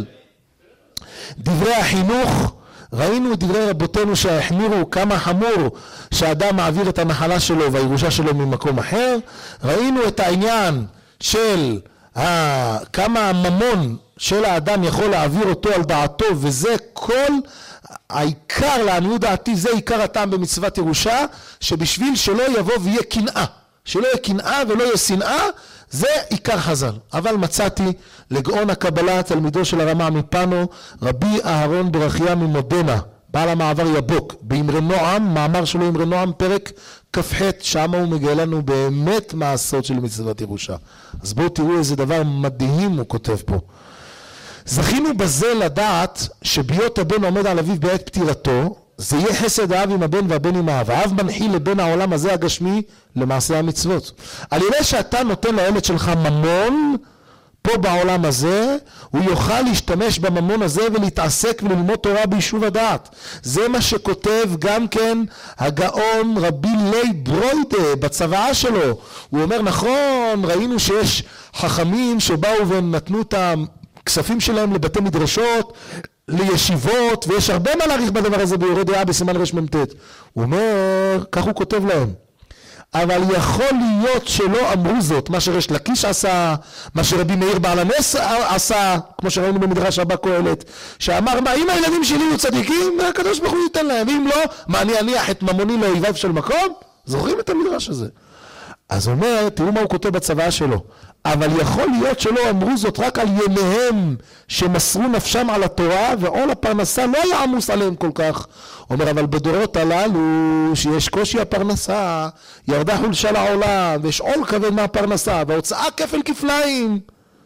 דברי החינוך, ראינו את דברי רבותינו שהחמירו כמה חמור שהאדם מעביר את הנחלה שלו והירושה שלו ממקום אחר, ראינו את העניין של כמה הממון של האדם יכול להעביר אותו על דעתו, וזה כל העיקר לעניות דעתי, זה עיקר הטעם במצוות ירושה, שבשביל שלא יבוא ויהיה קנאה, שלא יהיה קנאה ולא יהיה שנאה, זה עיקר חז"ל. אבל מצאתי לגאון הקבלה, תלמידו של הרמ"א מפנו, רבי אהרון ברכיה ממודנה, בעל המעבר יבוק, באמרי נועם, מאמר שלו אמרי נועם, פרק כ"ח, שם הוא מגיע לנו באמת מה הסוד של מצוות ירושה. אז בואו תראו איזה דבר מדהים הוא כותב פה. זכינו בזה לדעת שביות הבן עומד על אביו בעת פטירתו, זה יהיה חסד האב עם הבן והבן עם האב. האב מנחיל לבן העולם הזה הגשמי למעשה המצוות. על ידי שאתה נותן לילד שלך ממון פה בעולם הזה, הוא יוכל להשתמש בממון הזה ולהתעסק וללמוד תורה ביישוב הדעת. זה מה שכותב גם כן הגאון רבי לי ברוידה בצוואה שלו. הוא אומר, נכון, ראינו שיש חכמים שבאו ונתנו את הכספים שלהם לבתי מדרשות, לישיבות, ויש הרבה מה להעריך בדבר הזה ביורה דעה בסימן רמ"ט. הוא אומר, כך הוא כותב להם, אבל יכול להיות שלא אמרו זאת, מה שריש לקיש עשה, מה שרבי מאיר בעל הנס עשה, כמו שראינו במדרש רבה קהלת, שאמר, מה, אם הילדים שלי יהיו צדיקים, הקדוש ברוך הוא ייתן להם, אם לא, מה, אני אניח את ממוני לאויביו של מקום? זוכרים את המדרש הזה? אז הוא אומר, תראו מה הוא כותב בצוואה שלו, אבל יכול להיות שלא אמרו זאת רק על ימיהם שמסרו נפשם על התורה, ועול הפרנסה לא היה עמוס עליהם כל כך. אומר, אבל בדורות הללו שיש קושי הפרנסה, ירדה חולשה לעולם, ויש עול כבד מהפרנסה, וההוצאה כפל כפליים.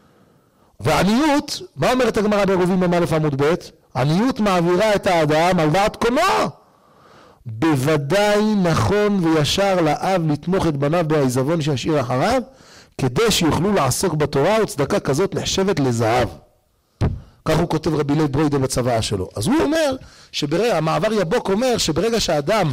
ועניות, מה אומרת הגמרא בעירובין מ"א עמוד ב'? עניות מעבירה את האדם על דעת קונו. בוודאי נכון וישר לאב לתמוך את בניו בעיזבון שישאיר אחריו, כדי שיוכלו לעסוק בתורה, וצדקה כזאת נחשבת לזהב. כך הוא כותב רבי לי ברוידה בצוואה שלו. אז הוא אומר, המעבר יבוק אומר שברגע שהאדם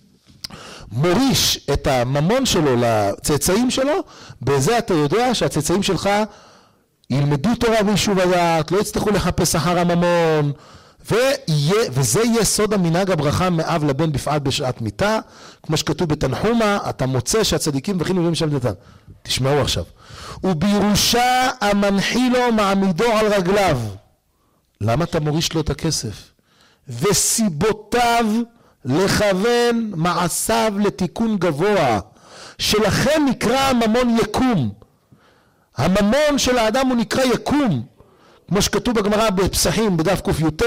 מוריש את הממון שלו לצאצאים שלו, בזה אתה יודע שהצאצאים שלך ילמדו תורה ביישוב הדעת, לא יצטרכו לחפש אחר הממון, וזה יהיה סוד המנהג הברכה מאב לבן בפעל בשעת מיתה, כמו שכתוב בתנחומה, אתה מוצא שהצדיקים וכינו יודעים שם דתם. תשמעו עכשיו. ובירושה המנחילו מעמידו על רגליו. למה אתה מוריש לו את הכסף? וסיבותיו לכוון מעשיו לתיקון גבוה, שלכן נקרא הממון יקום. הממון של האדם הוא נקרא יקום, כמו שכתוב בגמרא בפסחים בדף ק"ט,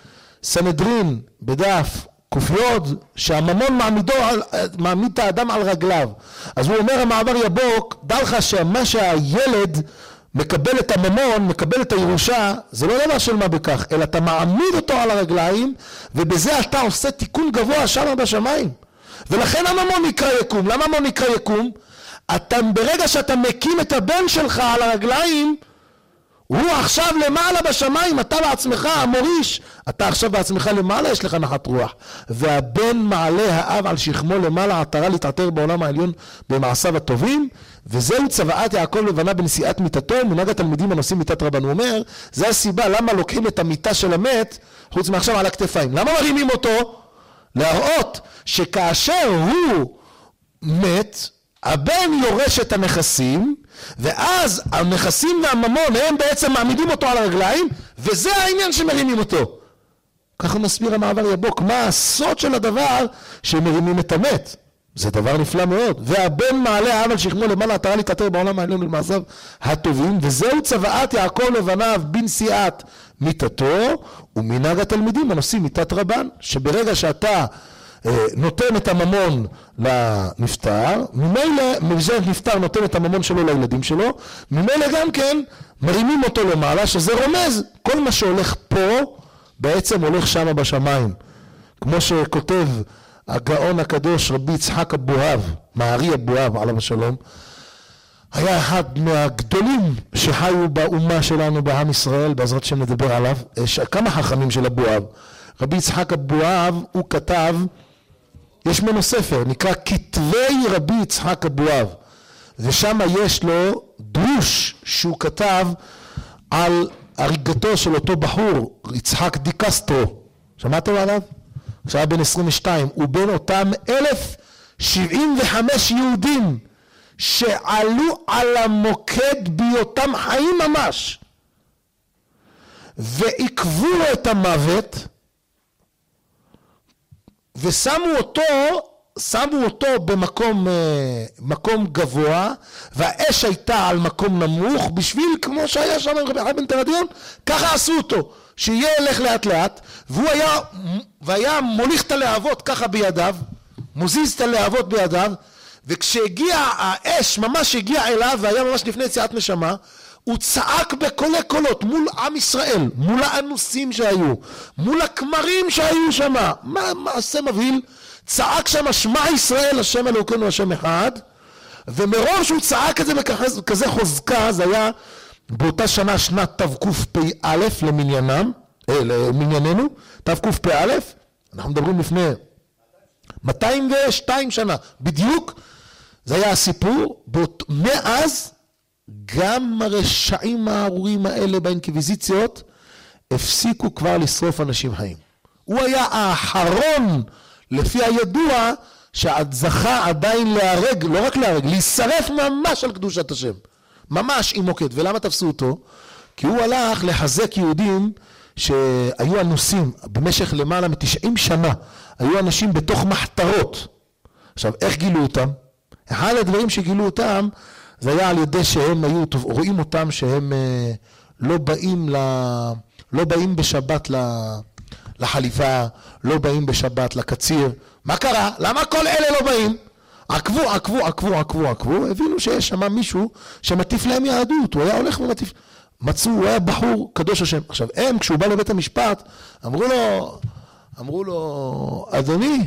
סנהדרין בדף ק"י, שהממון מעמיד את האדם על רגליו. אז הוא אומר המעבר יבוק, דע לך שמה שהילד מקבל את הממון, מקבל את הירושה, זה לא דבר של מה בכך, אלא אתה מעמיד אותו על הרגליים, ובזה אתה עושה תיקון גבוה שם בשמיים. ולכן הממון נקרא יקום. למה הממון נקרא יקום? ברגע שאתה מקים את הבן שלך על הרגליים, הוא עכשיו למעלה בשמיים, אתה בעצמך המוריש, אתה עכשיו בעצמך למעלה, יש לך נחת רוח. והבן מעלה האב על שכמו למעלה, עטרה להתעטר בעולם העליון במעשיו הטובים, וזהו צוואת יעקב לבנה בנשיאת מיתתו, מנהג התלמידים הנושאים מיתת רבן. הוא אומר, זה הסיבה למה לוקחים את המיטה של המת, חוץ מעכשיו על הכתפיים. למה מרימים אותו? להראות שכאשר הוא מת, הבן יורש את הנכסים, ואז הנכסים והממון הם בעצם מעמידים אותו על הרגליים, וזה העניין שמרימים אותו. ככה מסביר המעבר יבוק, מה הסוד של הדבר שמרימים את המת. זה דבר נפלא מאוד. והבן מעלה האב על שכמו למעלה, עטרה להתעטר בעולם העליון במעשיו הטובים, וזהו צוואת יעקב לבניו בנשיאת מיתתו, ומנהג התלמידים הנושאים מיתת רבן, שברגע שאתה נותן את הממון לנפטר, ממילא זה נפטר נותן את הממון שלו לילדים שלו, ממילא גם כן מרימים אותו למעלה, שזה רומז, כל מה שהולך פה בעצם הולך שם בשמיים. כמו שכותב הגאון הקדוש רבי יצחק אבוהב, מהרי אבוהב עליו השלום, היה אחד מהגדולים שחיו באומה שלנו בעם ישראל, בעזרת שם נדבר עליו. כמה חכמים של אבוהב. רבי יצחק אבוהב הוא כתב, יש ממנו ספר, נקרא כתבי רבי יצחק אבוהב, ושם יש לו דרוש שהוא כתב על הריגתו של אותו בחור, יצחק דיקסטרו. שמעתם עליו? כשהיה בן 22, הוא בין אותם 1,075 יהודים שעלו על המוקד בהיותם חיים ממש, ועקבו לו את המוות, ושמו אותו במקום גבוה, והאש הייתה על מקום נמוך, בשביל כמו שהיה שם רבי יוחנן בן תרדיון, ככה עשו אותו, שיהיה הלך לאט לאט, והיה מוליך את הלהבות ככה בידיו, מוזיז את הלהבות בידיו, וכשהגיע האש ממש הגיע אליו, והיה ממש לפני יציאת נשמה, הוא צעק בקולי קולות מול עם ישראל, מול האנוסים שהיו, מול הכמרים שהיו שם, מעשה מבהיל, צעק שם שמע ישראל השם אלוקינו השם אחד, ומרוב שהוא צעק את זה בכזה חוזקה, זה היה באותה שנה שנת תקפ"א למנייננו, תקפ"א, אנחנו מדברים לפני 202 שנה, בדיוק, זה היה הסיפור, מאז גם הרשעים הארורים האלה באינקוויזיציות הפסיקו כבר לשרוף אנשים חיים. הוא היה האחרון לפי הידוע שזכה עדיין להרג, לא רק להרג, להישרף ממש על קדושת השם, ממש עם מוקד. ולמה תפסו אותו? כי הוא הלך לחזק יהודים שהיו אנוסים במשך למעלה מ-90 שנה, היו אנשים בתוך מחתרות. עכשיו איך גילו אותם? אחד הדברים שגילו אותם זה היה על ידי שהם היו, רואים אותם שהם לא באים בשבת לחליפה, לא באים בשבת לקציר. מה קרה? למה כל אלה לא באים? עקבו, הבינו שיש שם מישהו שמטיף להם יהדות, הוא היה הולך ומטיף, מצאו, הוא היה בחור קדוש השם. עכשיו הם, כשהוא בא לבית המשפט, אמרו לו, אדוני,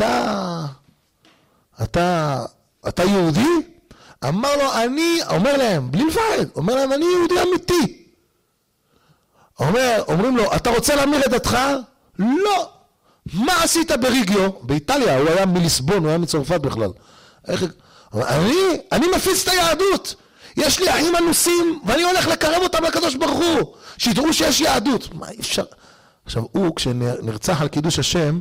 אתה יהודי? אמר לו, אומר להם, בלי לפחד, אומר להם, אני יהודי אמיתי. אומרים לו, אתה רוצה להמיר את דתך? לא. מה עשית בריגיו? באיטליה, הוא היה מליסבון, הוא היה מצרפת בכלל. אני מפיץ את היהדות. יש לי אחים אנוסים, ואני הולך לקרב אותם לקדוש ברוך הוא, שידעו שיש יהדות. מה אפשר? עכשיו הוא, כשנרצח על קידוש השם,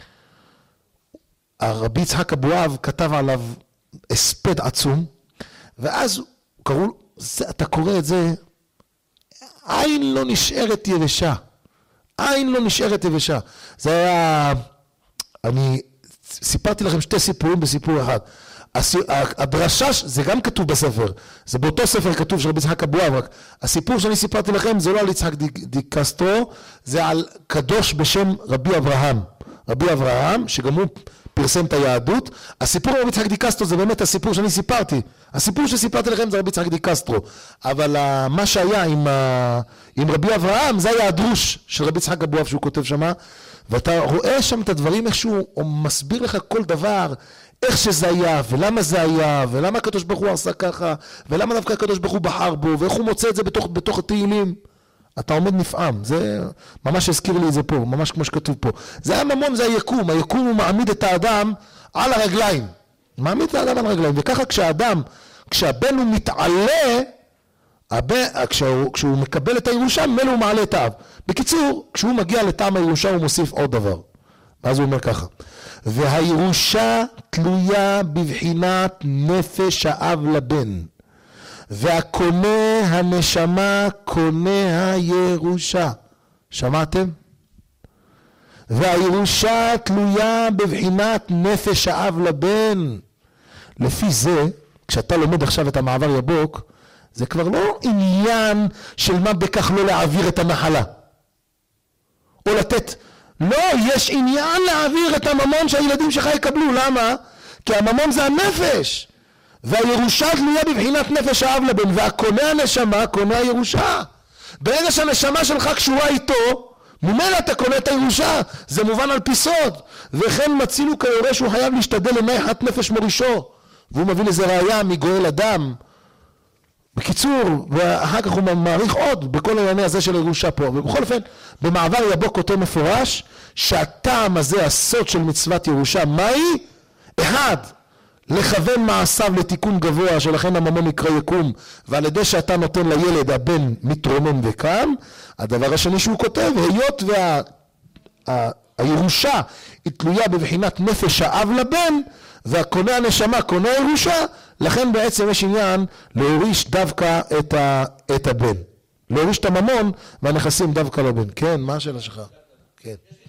הרבי יצחק אבואב כתב עליו הספד עצום, ואז קראו, אתה קורא את זה, עין לא נשארת יבשה. עין לא נשארת יבשה. זה היה, אני סיפרתי לכם שתי סיפורים בסיפור אחד. הדרשה, זה גם כתוב בספר, זה באותו ספר כתוב של רבי יצחק אבואב, רק הסיפור שאני סיפרתי לכם זה לא על יצחק די קסטרו, זה על קדוש בשם רבי אברהם. רבי אברהם, שגם הוא פרסם את היהדות. הסיפור על רבי יצחק די קסטרו זה באמת הסיפור שאני סיפרתי. הסיפור שסיפרתי לכם זה רבי יצחק די קסטרו. אבל מה שהיה עם רבי אברהם, זה היה הדרוש של רבי יצחק אבואב שהוא כותב שמה, ואתה רואה שם את הדברים איך שהוא מסביר לך כל דבר, איך שזה היה, ולמה זה היה, ולמה הקדוש ברוך הוא עשה ככה, ולמה דווקא הקדוש ברוך הוא בחר בו, ואיך הוא מוצא את זה בתוך התהילים. אתה עומד נפעם, זה ממש הזכיר לי את זה פה, ממש כמו שכתוב פה. זה הממון, זה היקום, היקום הוא מעמיד את האדם על הרגליים. מעמיד את האדם על הרגליים, וככה כשהבן הוא מתעלה, כשהוא מקבל את הירושה, ממנו הוא מעלה את האב. בקיצור, כשהוא מגיע לטעם הירושה הוא מוסיף עוד דבר. ואז הוא אומר ככה, והירושה תלויה בבחינת נפש האב לבן, והקונה הנשמה קונה הירושה. שמעתם? והירושה תלויה בבחינת נפש האב לבן. לפי זה, כשאתה לומד עכשיו את המעבר יבוק, זה כבר לא עניין של מה בכך לא להעביר את הנחלה. או לתת, לא, יש עניין להעביר את הממון שהילדים שלך יקבלו. למה? כי הממון זה הנפש. והירושה תלויה בבחינת נפש האב לבן, והקונה הנשמה קונה הירושה. ברגע שהנשמה שלך קשורה איתו, ממילא אתה קונה את הירושה. זה מובן על פי סוד. וכן מצינו כיורש הוא חייב להשתדל לנייחת נפש מורישו. והוא מביא לזה ראיה מגואל אדם. בקיצור, ואחר כך הוא מעריך עוד בכל העניין הזה של הירושה פה. ובכל אופן, במעבר יבוק כותב מפורש, שהטעם הזה, הסוד של מצוות ירושה, מהי? אחד, לכוון מעשיו לתיקון גבוה, שלכן הממון נקרא יקום, ועל ידי שאתה נותן לילד, הבן מתרומם וקם. הדבר השני שהוא כותב, היות הירושה היא תלויה בבחינת נפש האב לבן, והקונה הנשמה קונה הירושה, לכן בעצם יש עניין להוריש דווקא את הבן. להוריש את הממון והנכסים דווקא לבן. כן, מה השאלה שלך? כן.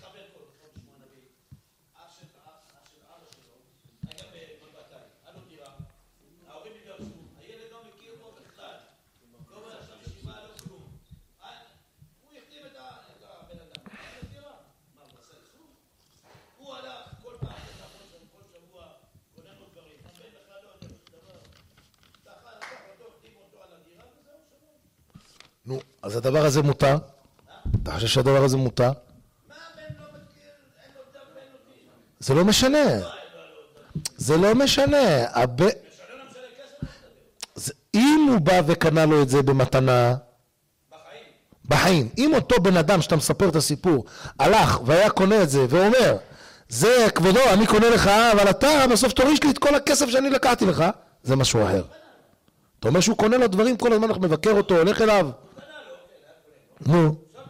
נו, אז הדבר הזה מותר? אתה חושב שהדבר הזה מותר? זה לא משנה. זה לא משנה. אם הוא בא וקנה לו את זה במתנה, בחיים. אם אותו בן אדם שאתה מספר את הסיפור, הלך והיה קונה את זה ואומר, זה כבודו, אני קונה לך, אבל אתה בסוף תוריש לי את כל הכסף שאני לקחתי לך, זה משהו אחר. אתה אומר שהוא קונה לו דברים, כל הזמן אנחנו מבקר אותו, הולך אליו. נו.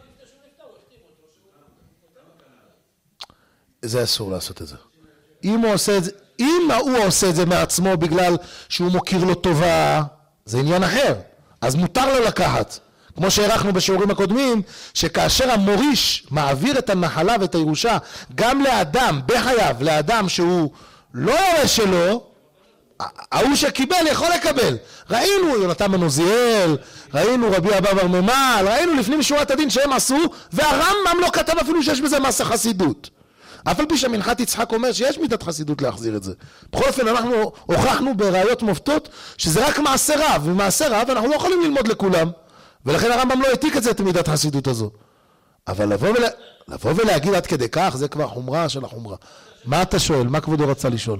זה אסור לעשות את זה. אם הוא עושה את זה מעצמו בגלל שהוא מוקיר לו טובה, זה עניין אחר. אז מותר לו לקחת. כמו שהערכנו בשיעורים הקודמים, שכאשר המוריש מעביר את הנחלה ואת הירושה גם לאדם, בחייו, לאדם שהוא לא יורש שלו, ההוא שקיבל יכול לקבל. ראינו יונתן בן עוזיאל, ראינו רבי אבא בר ממל, ראינו לפנים משורת הדין שהם עשו, והרמב"ם לא כתב אפילו שיש בזה מעשה חסידות. אף על פי שמנחת יצחק אומר שיש מידת חסידות להחזיר את זה. בכל אופן אנחנו הוכחנו בראיות מופתות שזה רק מעשה רב, ומעשה רב אנחנו לא יכולים ללמוד לכולם, ולכן הרמב"ם לא העתיק את זה, את מידת חסידות הזו. אבל לבוא ולהגיד עד כדי כך, זה כבר חומרה של החומרה. מה אתה שואל? מה כבודו רצה לשאול?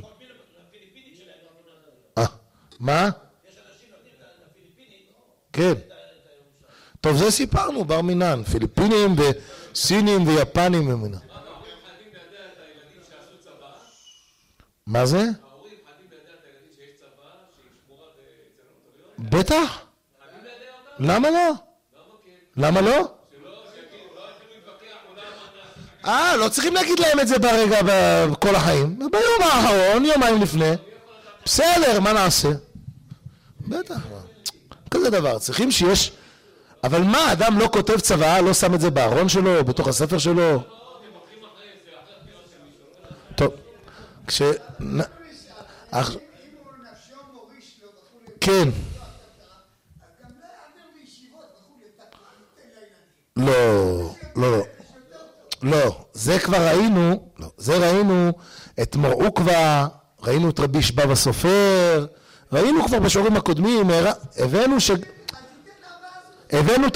מה? כן. טוב, זה סיפרנו, בר מינן. פיליפינים וסינים ויפנים ומינן. מה זה? בטח. למה לא? למה לא? לא צריכים להגיד להם את זה ברגע, בכל החיים. ביום האחרון, יומיים לפני. בסדר, מה נעשה? בטח. כזה דבר, צריכים שיש... אבל מה, אדם לא כותב צוואה, לא שם את זה בארון שלו, בתוך הספר שלו? טוב, כש... כן. לא, זה כבר ראינו, זה ראינו את מור עוקבא, ראינו את רבי ישבב הסופר, ראינו כבר בשיעורים הקודמים, הבאנו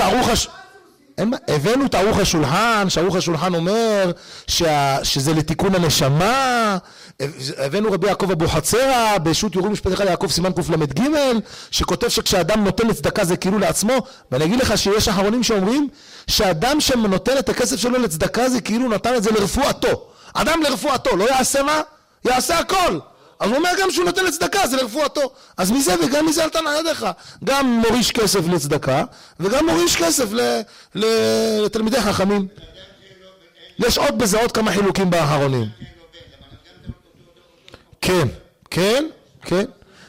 את ערוך השולחן, שערוך השולחן אומר שזה לתיקון הנשמה, הבאנו רבי יעקב אבוחצירא בשו"ת יורים משפט אחד יעקב סימן קל"ג, שכותב שכשאדם נותן לצדקה זה כאילו לעצמו, ואני אגיד לך שיש אחרונים שאומרים שאדם שנותן את הכסף שלו לצדקה זה כאילו נתן את זה לרפואתו, אדם לרפואתו, לא יעשה מה? יעשה הכל. אז הוא אומר גם שהוא נותן לצדקה, זה לרפואתו. אז מזה וגם מזה אל תנא ידיך. גם מוריש כסף לצדקה, וגם מוריש כסף לתלמידי חכמים. יש עוד בזה עוד כמה חילוקים באחרונים. כן, כן, כן.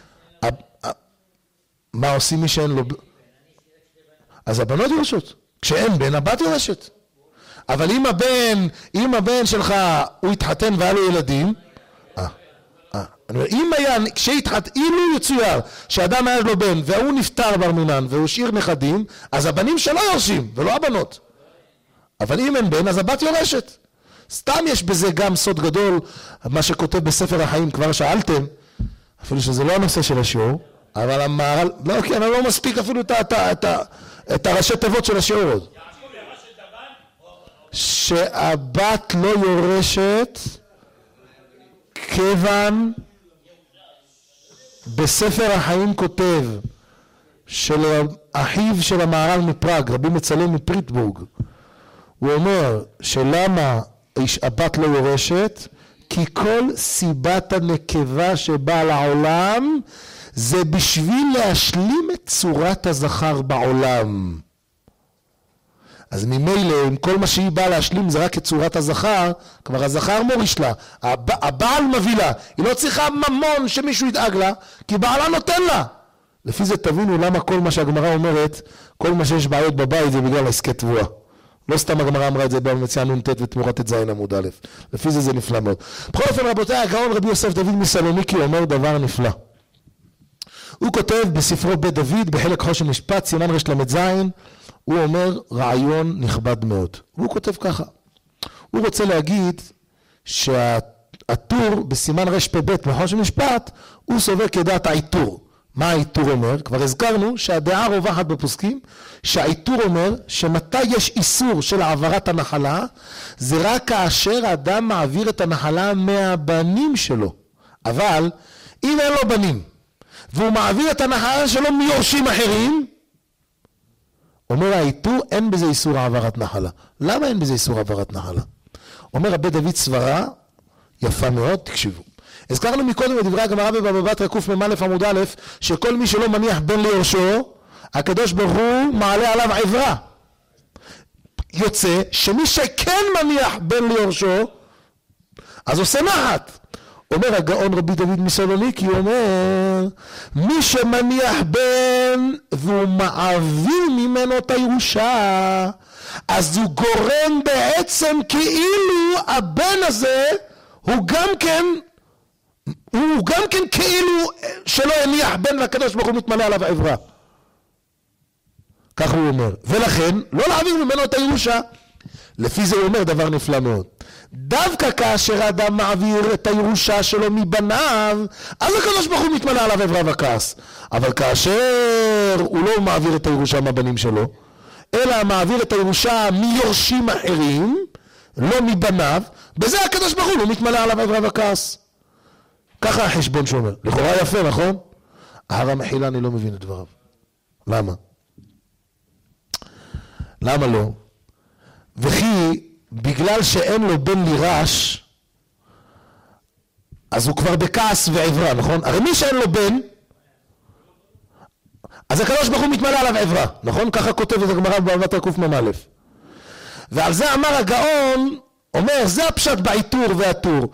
מה עושים מי שאין לו... אז הבנות יורשות. כשאין בן, הבת יורשת. אבל אם הבן שלך, הוא התחתן והיה לו ילדים, אם היה, אילו יצויר שאדם היה לו בן והוא נפטר בר מינן והוא השאיר נכדים, אז הבנים שלו יורשים ולא הבנות. אבל אם אין בן אז הבת יורשת. סתם יש בזה גם סוד גדול, מה שכותב בספר החיים, כבר שאלתם, אפילו שזה לא הנושא של השיעור, אבל המהר"ל, לא, כן, אני לא מספיק אפילו את הראשי תיבות של השיעור עוד. שהבת לא יורשת כיוון בספר החיים כותב של אחיו של המהר"ל מפראג, רבי מצלם מפריטבורג, הוא אומר שלמה הבת לא יורשת? כי כל סיבת הנקבה שבאה לעולם זה בשביל להשלים את צורת הזכר בעולם. אז ממילא, אם כל מה שהיא באה להשלים זה רק את צורת הזכר, כבר הזכר מוריש לה, הבעל מביא לה, היא לא צריכה ממון שמישהו ידאג לה, כי בעלה נותן לה. לפי זה תבינו למה כל מה שהגמרא אומרת, כל מה שיש בעיות בבית זה בגלל עסקי תבואה. לא סתם הגמרא אמרה את זה במציאה נ"ט ותמורת את זין עמוד א'. לפי זה נפלא מאוד. בכל אופן רבותיי, הגאון רבי יוסף דוד מסלוניקי אומר דבר נפלא. הוא כותב בספרו בית דוד בחלק חושן משפט, סימן רל"ז, הוא אומר רעיון נכבד מאוד. הוא כותב ככה, הוא רוצה להגיד שהטור בסימן רפ"ב בחושן משפט, הוא סובר כדעת העיטור. מה העיטור אומר? כבר הזכרנו שהדעה רווחת בפוסקים, שהעיטור אומר שמתי יש איסור של העברת הנחלה, זה רק כאשר האדם מעביר את הנחלה מהבנים שלו. אבל אם אין לו בנים, והוא מעביר את הנחלה שלו מיורשים אחרים, אומר העיטור אין בזה איסור העברת נחלה. למה אין בזה איסור העברת נחלה? אומר רבי דוד סברה, יפה מאוד, תקשיבו. הזכרנו מקודם בדברי הגמרא בבבא בתרא קמ"א עמוד א', שכל מי שלא מניח בן ליורשו, הקדוש ברוך הוא מעלה עליו עברה. יוצא שמי שכן מניח בן ליורשו, אז עושה נחת. אומר הגאון רבי דוד מסלוניקי, הוא אומר, מי שמניח בן והוא מעביר ממנו את הירושה, אז הוא גורם בעצם כאילו הבן הזה הוא גם כן כאילו שלא הניח בן והקדוש ברוך הוא מתמלא עליו עברה. כך הוא אומר. ולכן לא להעביר ממנו את הירושה. לפי זה הוא אומר דבר נפלא מאוד. דווקא כאשר האדם מעביר את הירושה שלו מבניו, אז הקדוש ברוך הוא מתמלא עליו עברה וכעס. אבל כאשר הוא לא מעביר את הירושה מהבנים שלו, אלא מעביר את הירושה מיורשים אחרים, לא מבניו, בזה הקדוש ברוך הוא לא מתמלא עליו עברה וכעס. ככה החשבון שאומר. לכאורה יפה, נכון? הר המחילה אני לא מבין את דבריו. למה? למה לא? וכי בגלל שאין לו בן לירש, אז הוא כבר בכעס ועברה, נכון? הרי מי שאין לו בן, אז הקדוש ברוך הוא מתמלא עליו עברה, נכון? ככה כותב את הגמרא בבבא בתרא קמ"א. ועל זה אמר הגאון, אומר, זה הפשט בעיטור והטור,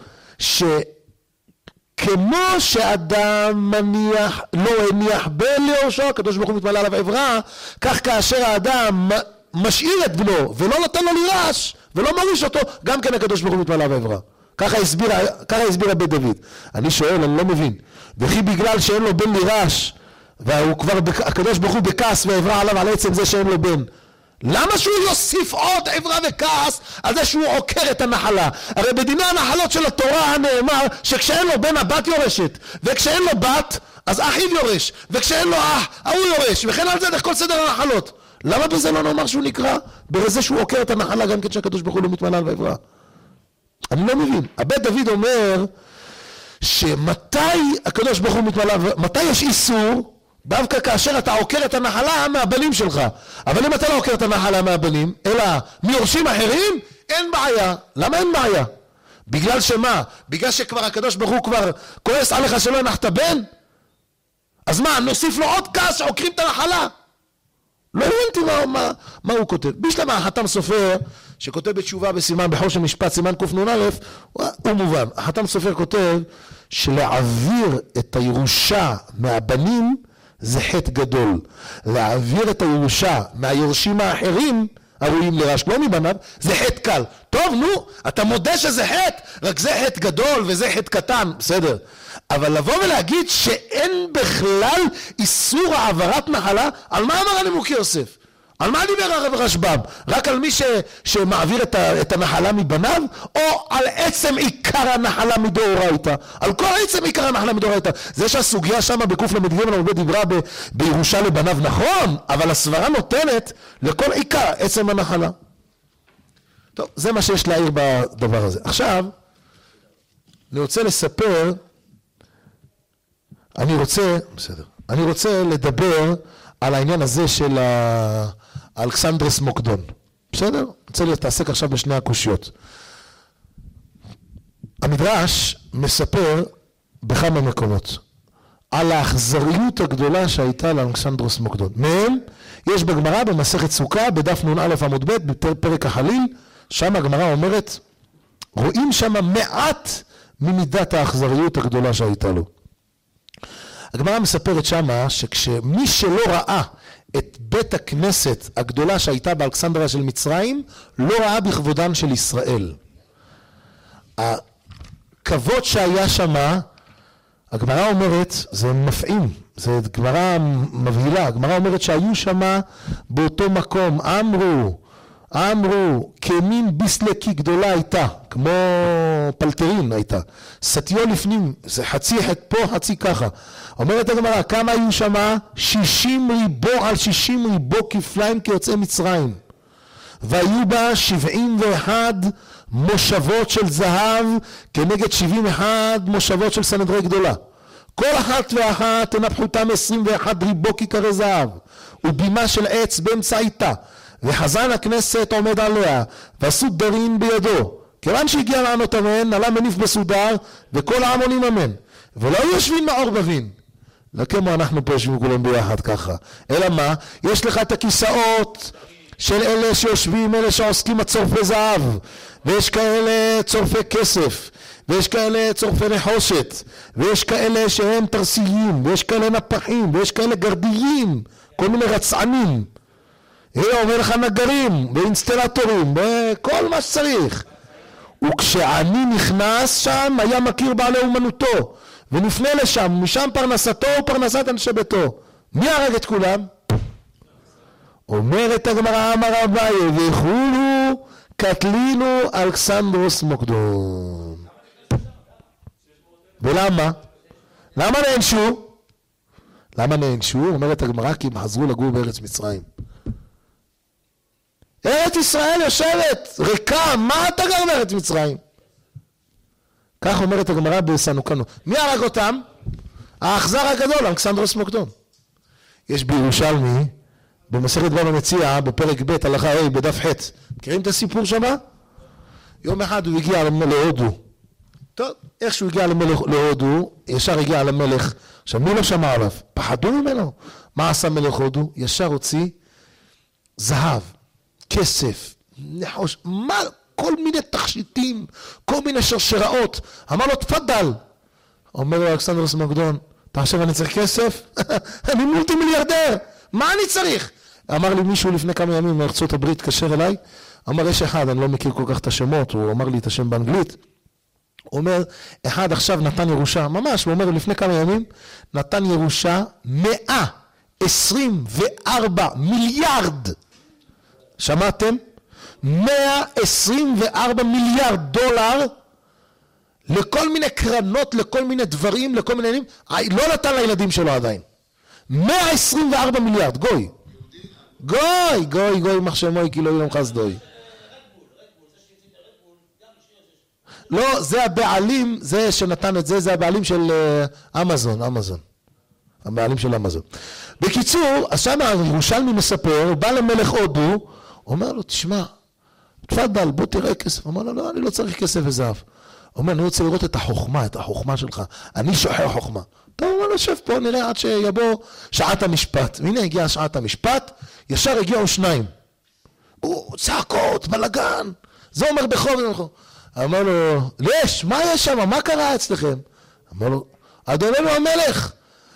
שכמו שאדם מניח, לא הניח בליאורשו, הקדוש ברוך הוא מתמלא עליו עברה, כך כאשר האדם משאיר את בנו, ולא נותן לו לירש, ולא מוריש אותו, גם כן הקדוש ברוך הוא מתמלא עליו עברה. ככה הסבירה בית דוד. אני שואל, אני לא מבין. וכי בגלל שאין לו בן לירש, והוא כבר, הקדוש ברוך הוא בכעס ועברה עליו על עצם זה שאין לו בן, למה שהוא יוסיף עוד עברה וכעס על זה שהוא עוקר את הנחלה? הרי בדיני הנחלות של התורה נאמר שכשאין לו בן הבת יורשת, וכשאין לו בת אז אחיו יורש, וכשאין לו אח ההוא יורש, וכן על זה דרך כל סדר הנחלות. למה בזה לא נאמר שהוא נקרא בזה שהוא עוקר את הנחלה גם כן שהקדוש ברוך הוא לא מתמלא על עברה? אני לא מבין. הבית דוד אומר שמתי הקדוש ברוך הוא מתמלא, מתי יש איסור? דווקא כאשר אתה עוקר את הנחלה מהבנים שלך. אבל אם אתה לא עוקר את הנחלה מהבנים, אלא מיורשים אחרים, אין בעיה. למה אין בעיה? בגלל שמה? בגלל שכבר הקדוש ברוך הוא כבר כועס עליך שלא הנחת בן? אז מה, נוסיף לו עוד כעס שעוקרים את הנחלה? לא הבנתי מה הוא כותב. בשלמה החתם סופר, שכותב בתשובה בסימן בחושן משפט, סימן קנ"א, הוא מובן. החתם סופר כותב שלהעביר את הירושה מהבנים זה חטא גדול. להעביר את הירושה מהיורשים האחרים הראויים לירש לא מבניו זה חטא קל. טוב, נו, אתה מודה שזה חטא, רק זה חטא גדול וזה חטא קטן, בסדר. אבל לבוא ולהגיד שאין בכלל איסור העברת נחלה, על מה אמר הנימוקי יוסף? על מה דיבר הרב רשב"ם? רק על מי שמעביר את הנחלה מבניו, או על עצם עיקר הנחלה מדאורייתא? על כל עצם עיקר הנחלה מדאורייתא. זה שהסוגיה שם בקל"ג עמוד ב' דיברה בירושה לבניו, נכון, אבל הסברה נותנת לכל עיקר עצם הנחלה. טוב, זה מה שיש להעיר בדבר הזה. עכשיו, אני רוצה לספר, אני רוצה לדבר על העניין הזה של אלכסנדרוס מוקדון. בסדר? אני רוצה להתעסק עכשיו בשני הקושיות. המדרש מספר בכמה מקומות על האכזריות הגדולה שהייתה לאלכסנדרוס מוקדון. מהם יש בגמרא במסכת סוכה בדף נ"א עמוד ב' בפרק החליל, שם הגמרא אומרת, רואים שם מעט ממידת האכזריות הגדולה שהייתה לו. הגמרא מספרת שמה שכשמי שלא ראה את בית הכנסת הגדולה שהייתה באלכסנדריה של מצרים, לא ראה בכבודן של ישראל. הכבוד שהיה שמה, הגמרא אומרת, זה מפעים, זה גמרא מבהילה, הגמרא אומרת שהיו שמה באותו מקום, אמרו, כמין ביסלקי גדולה הייתה, כמו פלטרין הייתה, סטיו לפנים, זה חצי פה, חצי ככה. אומרת הגמרא, כמה היו שמה? 60 ריבו על 60 ריבו כפליים כיוצאי מצרים. והיו בה 71 מושבות של זהב, כנגד 71 מושבות של סנהדרי גדולה. כל אחת ואחת תנפחותם 21 ריבו כיכרי זהב, ובימה של עץ באמצעיתה. וחזן הכנסת עומד עליה, ועשו דרין בידו. כיוון שהגיע לענות אמן, עלה מניף בסודר, וכל העם עולים אמן. ולא יושבים מאור בבין. לא כמו אנחנו פה יושבים כולם ביחד ככה. אלא מה? יש לך את הכיסאות של אלה שיושבים, אלה שעוסקים הצורפי זהב, ויש כאלה צורפי כסף, ויש כאלה צורפי נחושת, ויש כאלה שהם תרסיים, ויש כאלה נפחים, ויש כאלה גרדיים, כל מיני רצענים. אומר לך נגרים, ואינסטלטורים, וכל מה שצריך. וכשעני נכנס שם, היה מכיר בעלי אומנותו, ונפנה לשם, משם פרנסתו ופרנסת אנשי ביתו. מי הרג את כולם? אומרת הגמרא, אמר אביי, וכולו קטלינו אלכסנדרוס מוקדון. ולמה? למה נענשו? אומרת הגמרא, כי הם חזרו לגור בארץ מצרים. ארץ ישראל יושבת ריקה, מה אתה גר בארץ מצרים? כך אומרת הגמרא בסנוקנו. מי הרג אותם? האכזר הגדול, אלכסנדרוס מוקדון. יש בירושלמי, במסכת בבא מציעא, בפרק ב' הלכה ה' בדף ח'. מכירים את הסיפור שמה? יום אחד הוא הגיע להודו. טוב, איך שהוא הגיע להודו, ישר הגיע למלך. עכשיו מי לא שמע עליו? פחדו ממנו. מה עשה מלך הודו? ישר הוציא זהב, כסף, נחוש, כל מיני תכשיטים, כל מיני שרשראות. אמר לו, תפדל. אומר לו אלכסנדרוס מוקדון, אתה חושב אני צריך כסף? אני מולטי מיליארדר, מה אני צריך? אמר לי מישהו לפני כמה ימים מארצות הברית, קשר אליי, אמר יש אחד, אני לא מכיר כל כך את השמות, הוא אמר לי את השם באנגלית, הוא אומר, אחד עכשיו נתן ירושה, ממש, הוא אומר לפני כמה ימים, נתן ירושה 124 מיליארד, שמעתם? 124 מיליארד דולר, לכל מיני קרנות, לכל מיני דברים, לכל מיני עניינים, לא נתן לילדים שלו עדיין. 124 מיליארד, גוי. גוי, מחשמוי, כי לא יום חס דוי. לא, זה הבעלים, זה שנתן את זה, זה הבעלים של אמזון. הבעלים של אמזון. בקיצור, אז שם ירושלמי מספר, הוא בא למלך הודו, אומר לו, תשמע, תפדל, בוא תראה כסף. אמר לו, לא, אני לא צריך כסף וזהב. הוא אומר, אני רוצה לראות את החוכמה שלך. אני שוחר חוכמה. טוב, הוא אומר, יושב פה, נראה עד שיבוא שעת המשפט. והנה הגיעה שעת המשפט, ישר הגיעו שניים. הוא צעקות, בלגן. זה אומר בחור. אמר לו, מה יש שם? מה קרה אצלכם? אמר לו, אדוננו המלך,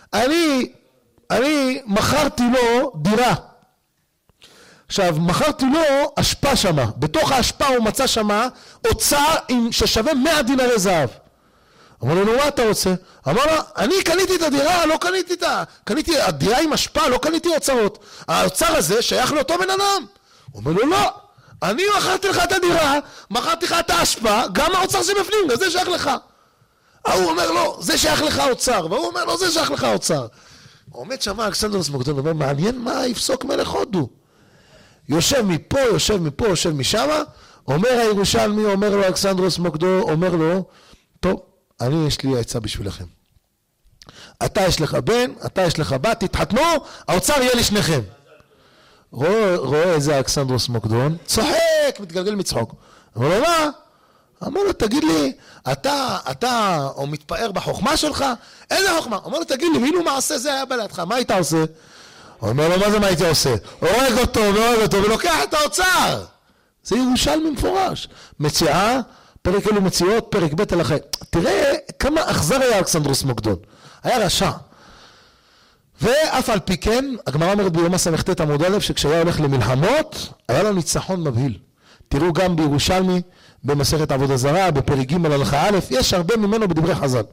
אני מכרתי לו דירה. עכשיו, מכרתי לו אשפה שמה. בתוך האשפה הוא מצא שמה אוצר ששווה 100 דינרי זהב. אמר לו, מה אתה רוצה? אמר לו, אני קניתי את הדירה, לא קניתי קניתי הדירה עם אשפה, לא קניתי אוצרות. האוצר הזה שייך לאותו בן אדם. הוא אומר לו, לא, אני מכרתי לך את הדירה, מכרתי לך את האשפה, גם האוצר שבפנים, גם זה שייך לך. הוא אומר לו, זה שייך לך האוצר, והוא אומר לו, זה שייך לך האוצר. עומד שמה אלכסנדרוס מוקדון, אומר, מעניין מה יפסוק מלך הודו. יושב מפה, יושב משמה, אומר הירושלמי, אומר לו אלכסנדרוס מוקדון, אומר לו, טוב, יש לי עצה בשבילכם. אתה יש לך בן, אתה יש לך בת, תתחתנו, האוצר יהיה לשניכם. רואה איזה אלכסנדרוס מוקדון, צוחק, מתגלגל מצחוק. אמר לו, מה? אמר לו, תגיד לי, אתה או מתפאר בחוכמה שלך? איזה חוכמה? אמר לו, תגיד לי, מילו מעשה זה היה בלעדך, מה היית עושה? הוא אומר לו, מה זה מה הייתי עושה? הורג אותו ולוקח את האוצר. זה ירושלמי מפורש. מציאה, פרק אלו מציאות, פרק ב' על החיים. תראה כמה אכזר היה אלכסנדרוס מוקדון. היה רשע. ואף על פי כן, הגמרא אומרת ביומא ס"ט עמוד א', שכשהיה הולך למלחמות, היה לו ניצחון מבהיל. תראו גם בירושלמי, במסכת עבודה זרה, בפרק ג' הלכה א', יש הרבה ממנו בדברי חז"ל.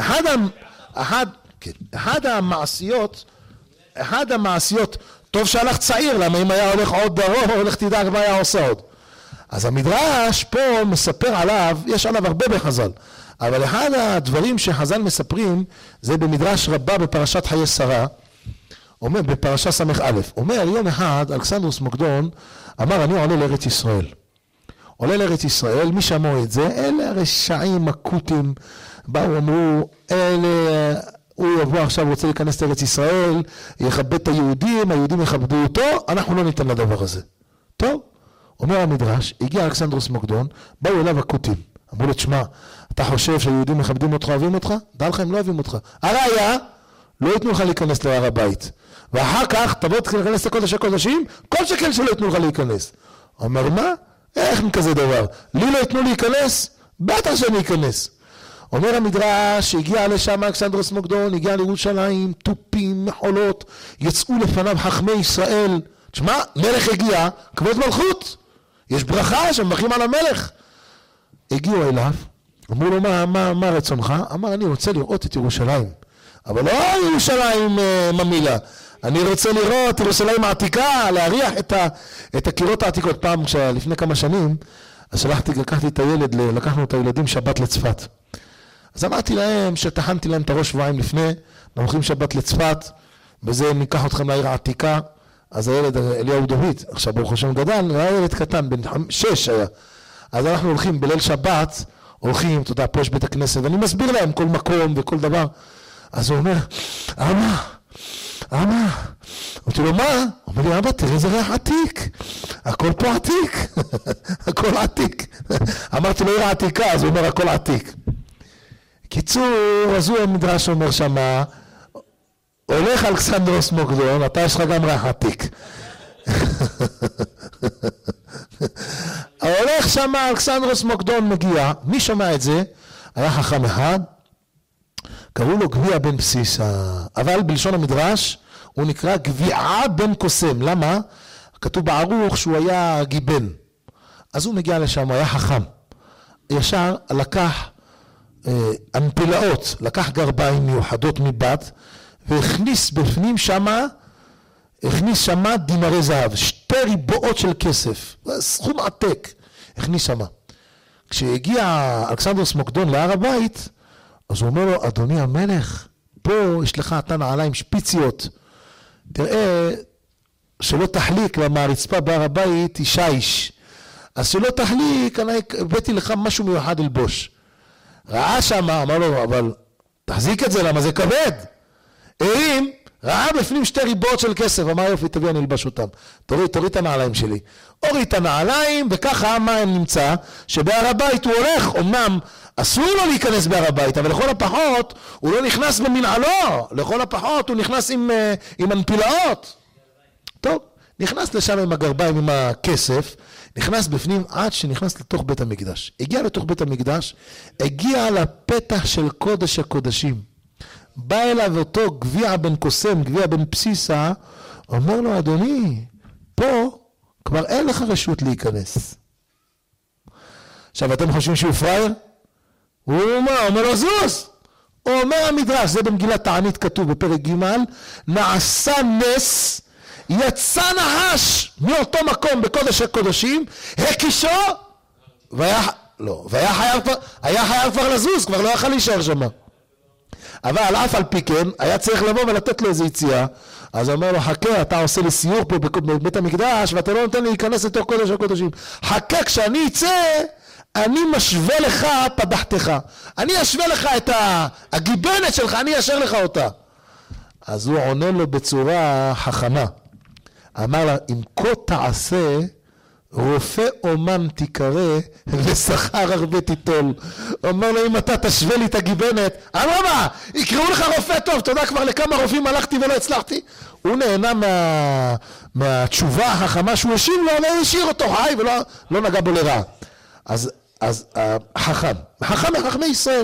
אחד המעשיות, טוב שהלך צעיר, למה אם היה הולך עוד דרום, הולך תדאג מה היה עושה עוד. אז המדרש פה מספר עליו, יש עליו הרבה בחז"ל, אבל אחד הדברים שחז"ל מספרים, זה במדרש רבה בפרשת חיי שרה, אומר בפרשה ס"א, אומר יום אחד אלכסנדרוס מוקדון אמר, אני עולה לארץ ישראל. עולה לארץ ישראל, מי שמעו את זה? אלה הרשעים הקוטים, באו אמרו, הוא יבוא עכשיו, רוצה להיכנס לארץ ישראל, יכבד את היהודים, היהודים יכבדו אותו, אנחנו לא ניתן לדבר הזה. טוב, אומר המדרש, הגיע אלכסנדרוס מוקדון, באו אליו הקוטים, אמרו לו, תשמע, אתה חושב שהיהודים מכבדים אותך, אוהבים אותך? דע לך, הם לא אוהבים אותך. הראיה, לא ייתנו לך להיכנס להר הבית. ואחר כך, תבוא להיכנס לקודש הקודשים, כל שכן שלא ייתנו לך להיכנס. אומר, מה? איך מכזה דבר? לי לא ייתנו להיכנס? בטח שאני אכנס. אומר המדרש, הגיע לשם אלכסנדרוס מוקדון, הגיע לירושלים, טופים, מחולות, יצאו לפניו חכמי ישראל. תשמע, מלך הגיע, כבוד מלכות. יש ברכה שמברכים על המלך. הגיעו אליו, אמרו לו, מה רצונך? אמר, אני רוצה לראות את ירושלים. אבל לא ירושלים ממילה. אני רוצה לראות ירושלים העתיקה, להריח את הקירות העתיקות. פעם, לפני כמה שנים, אז לקחתי את הילד, לקחנו את הילדים שבת לצפת. אז אמרתי להם שטחנתי להם את הראש שבועיים לפני, אנחנו הולכים שבת לצפת, וזה ניקח אתכם לעיר העתיקה. אז הילד אליהו דורית, עכשיו ברוך השם גדל, היה ילד קטן, בן 6 היה. אז אנחנו הולכים בליל שבת, הולכים, אתה יודע, פה יש בית הכנסת, ואני מסביר להם כל מקום וכל דבר. אז הוא אומר, אמא, אמרתי לו, מה? הוא אומר לי, אבא, תראה איזה ריח עתיק, הכל פה עתיק, הכל עתיק. אמרתי לו, עיר העתיקה, אז הוא אומר, הכל עתיק. קיצור, אז הוא המדרש אומר שמה, הולך אלכסנדרוס מוקדון, אתה יש לך גם ריח עתיק. הולך שם אלכסנדרוס מוקדון מגיע, מי שמע את זה? היה חכם אחד, קראו לו גביע בן בסיסה, אבל בלשון המדרש הוא נקרא גביעה בן קוסם. למה? כתוב בערוך שהוא היה גיבן. אז הוא מגיע לשם, הוא היה חכם. ישר לקח אנפילאות, לקח גרביים מיוחדות מבת, והכניס בפנים שמה, הכניס שמה דינרי זהב, 2 ריבועות של כסף, סכום עתק, הכניס שמה. כשהגיע אלכסנדרוס מוקדון להר הבית, אז הוא אומר לו, אדוני המלך, פה יש לך אתה נעליים שפיציות, תראה שלא תחליק, למה הרצפה בהר הבית היא שיש, אז שלא תחליק, אני הבאתי לך משהו מיוחד ללבוש. ראה שמה, אמר לו, אבל תחזיק את זה, למה זה כבד? הרים, ראה בפנים 2 ריבועות של כסף, אמר יופי, תביא אני אלבש אותם. תוריד את הנעליים שלי. הוריד את הנעליים, וככה מה נמצא? שבהר הבית הוא הולך, אמנם אסור לו להיכנס בהר הבית, אבל לכל הפחות הוא לא נכנס במנעלו, לכל הפחות הוא נכנס עם אנפילאות. טוב, נכנס לשם עם הגרביים, עם הכסף, נכנס בפנים עד שנכנס לתוך בית המקדש. הגיע לתוך בית המקדש, הגיע לפתח של קודש הקודשים. בא אליו אותו גביע בן קוסם, גביע בן בסיסה, אומר לו, אדוני, פה כבר אין לך רשות להיכנס. עכשיו, אתם חושבים שהוא פרייר? הוא אומר לו, זוז! הוא אומר המדרש, זה במגילת תענית כתוב בפרק ג', נעשה נס, יצא נחש מאותו מקום בקודש הקודשים, הקישו, והיה חייב כבר לזוז, כבר לא יכל להישאר שם. אבל אף על פי כן, היה צריך לבוא ולתת לו איזו יציאה, אז הוא אומר לו, חכה, אתה עושה לי סיור פה בבית המקדש, ואתה לא נותן לי להיכנס לתוך קודש הקודשים. חכה, כשאני אצא, אני משווה לך פדחתך. אני אשווה לך את הגיבנת שלך, אני אשר לך אותה. אז הוא עונה לו בצורה חכמה. אמר לה, אם כה תעשה, רופא אומן תיקרא, ושכר הרבה תיטול. אומר לו, אם אתה תשווה לי את הגיבנת, אמר מה, יקראו לך רופא טוב, אתה יודע כבר לכמה רופאים הלכתי ולא הצלחתי? הוא נהנה מהתשובה החכמה שהוא השיב לו, אבל הוא השאיר אותו חי ולא נגע בו לרע. אז חכם מחכמי ישראל.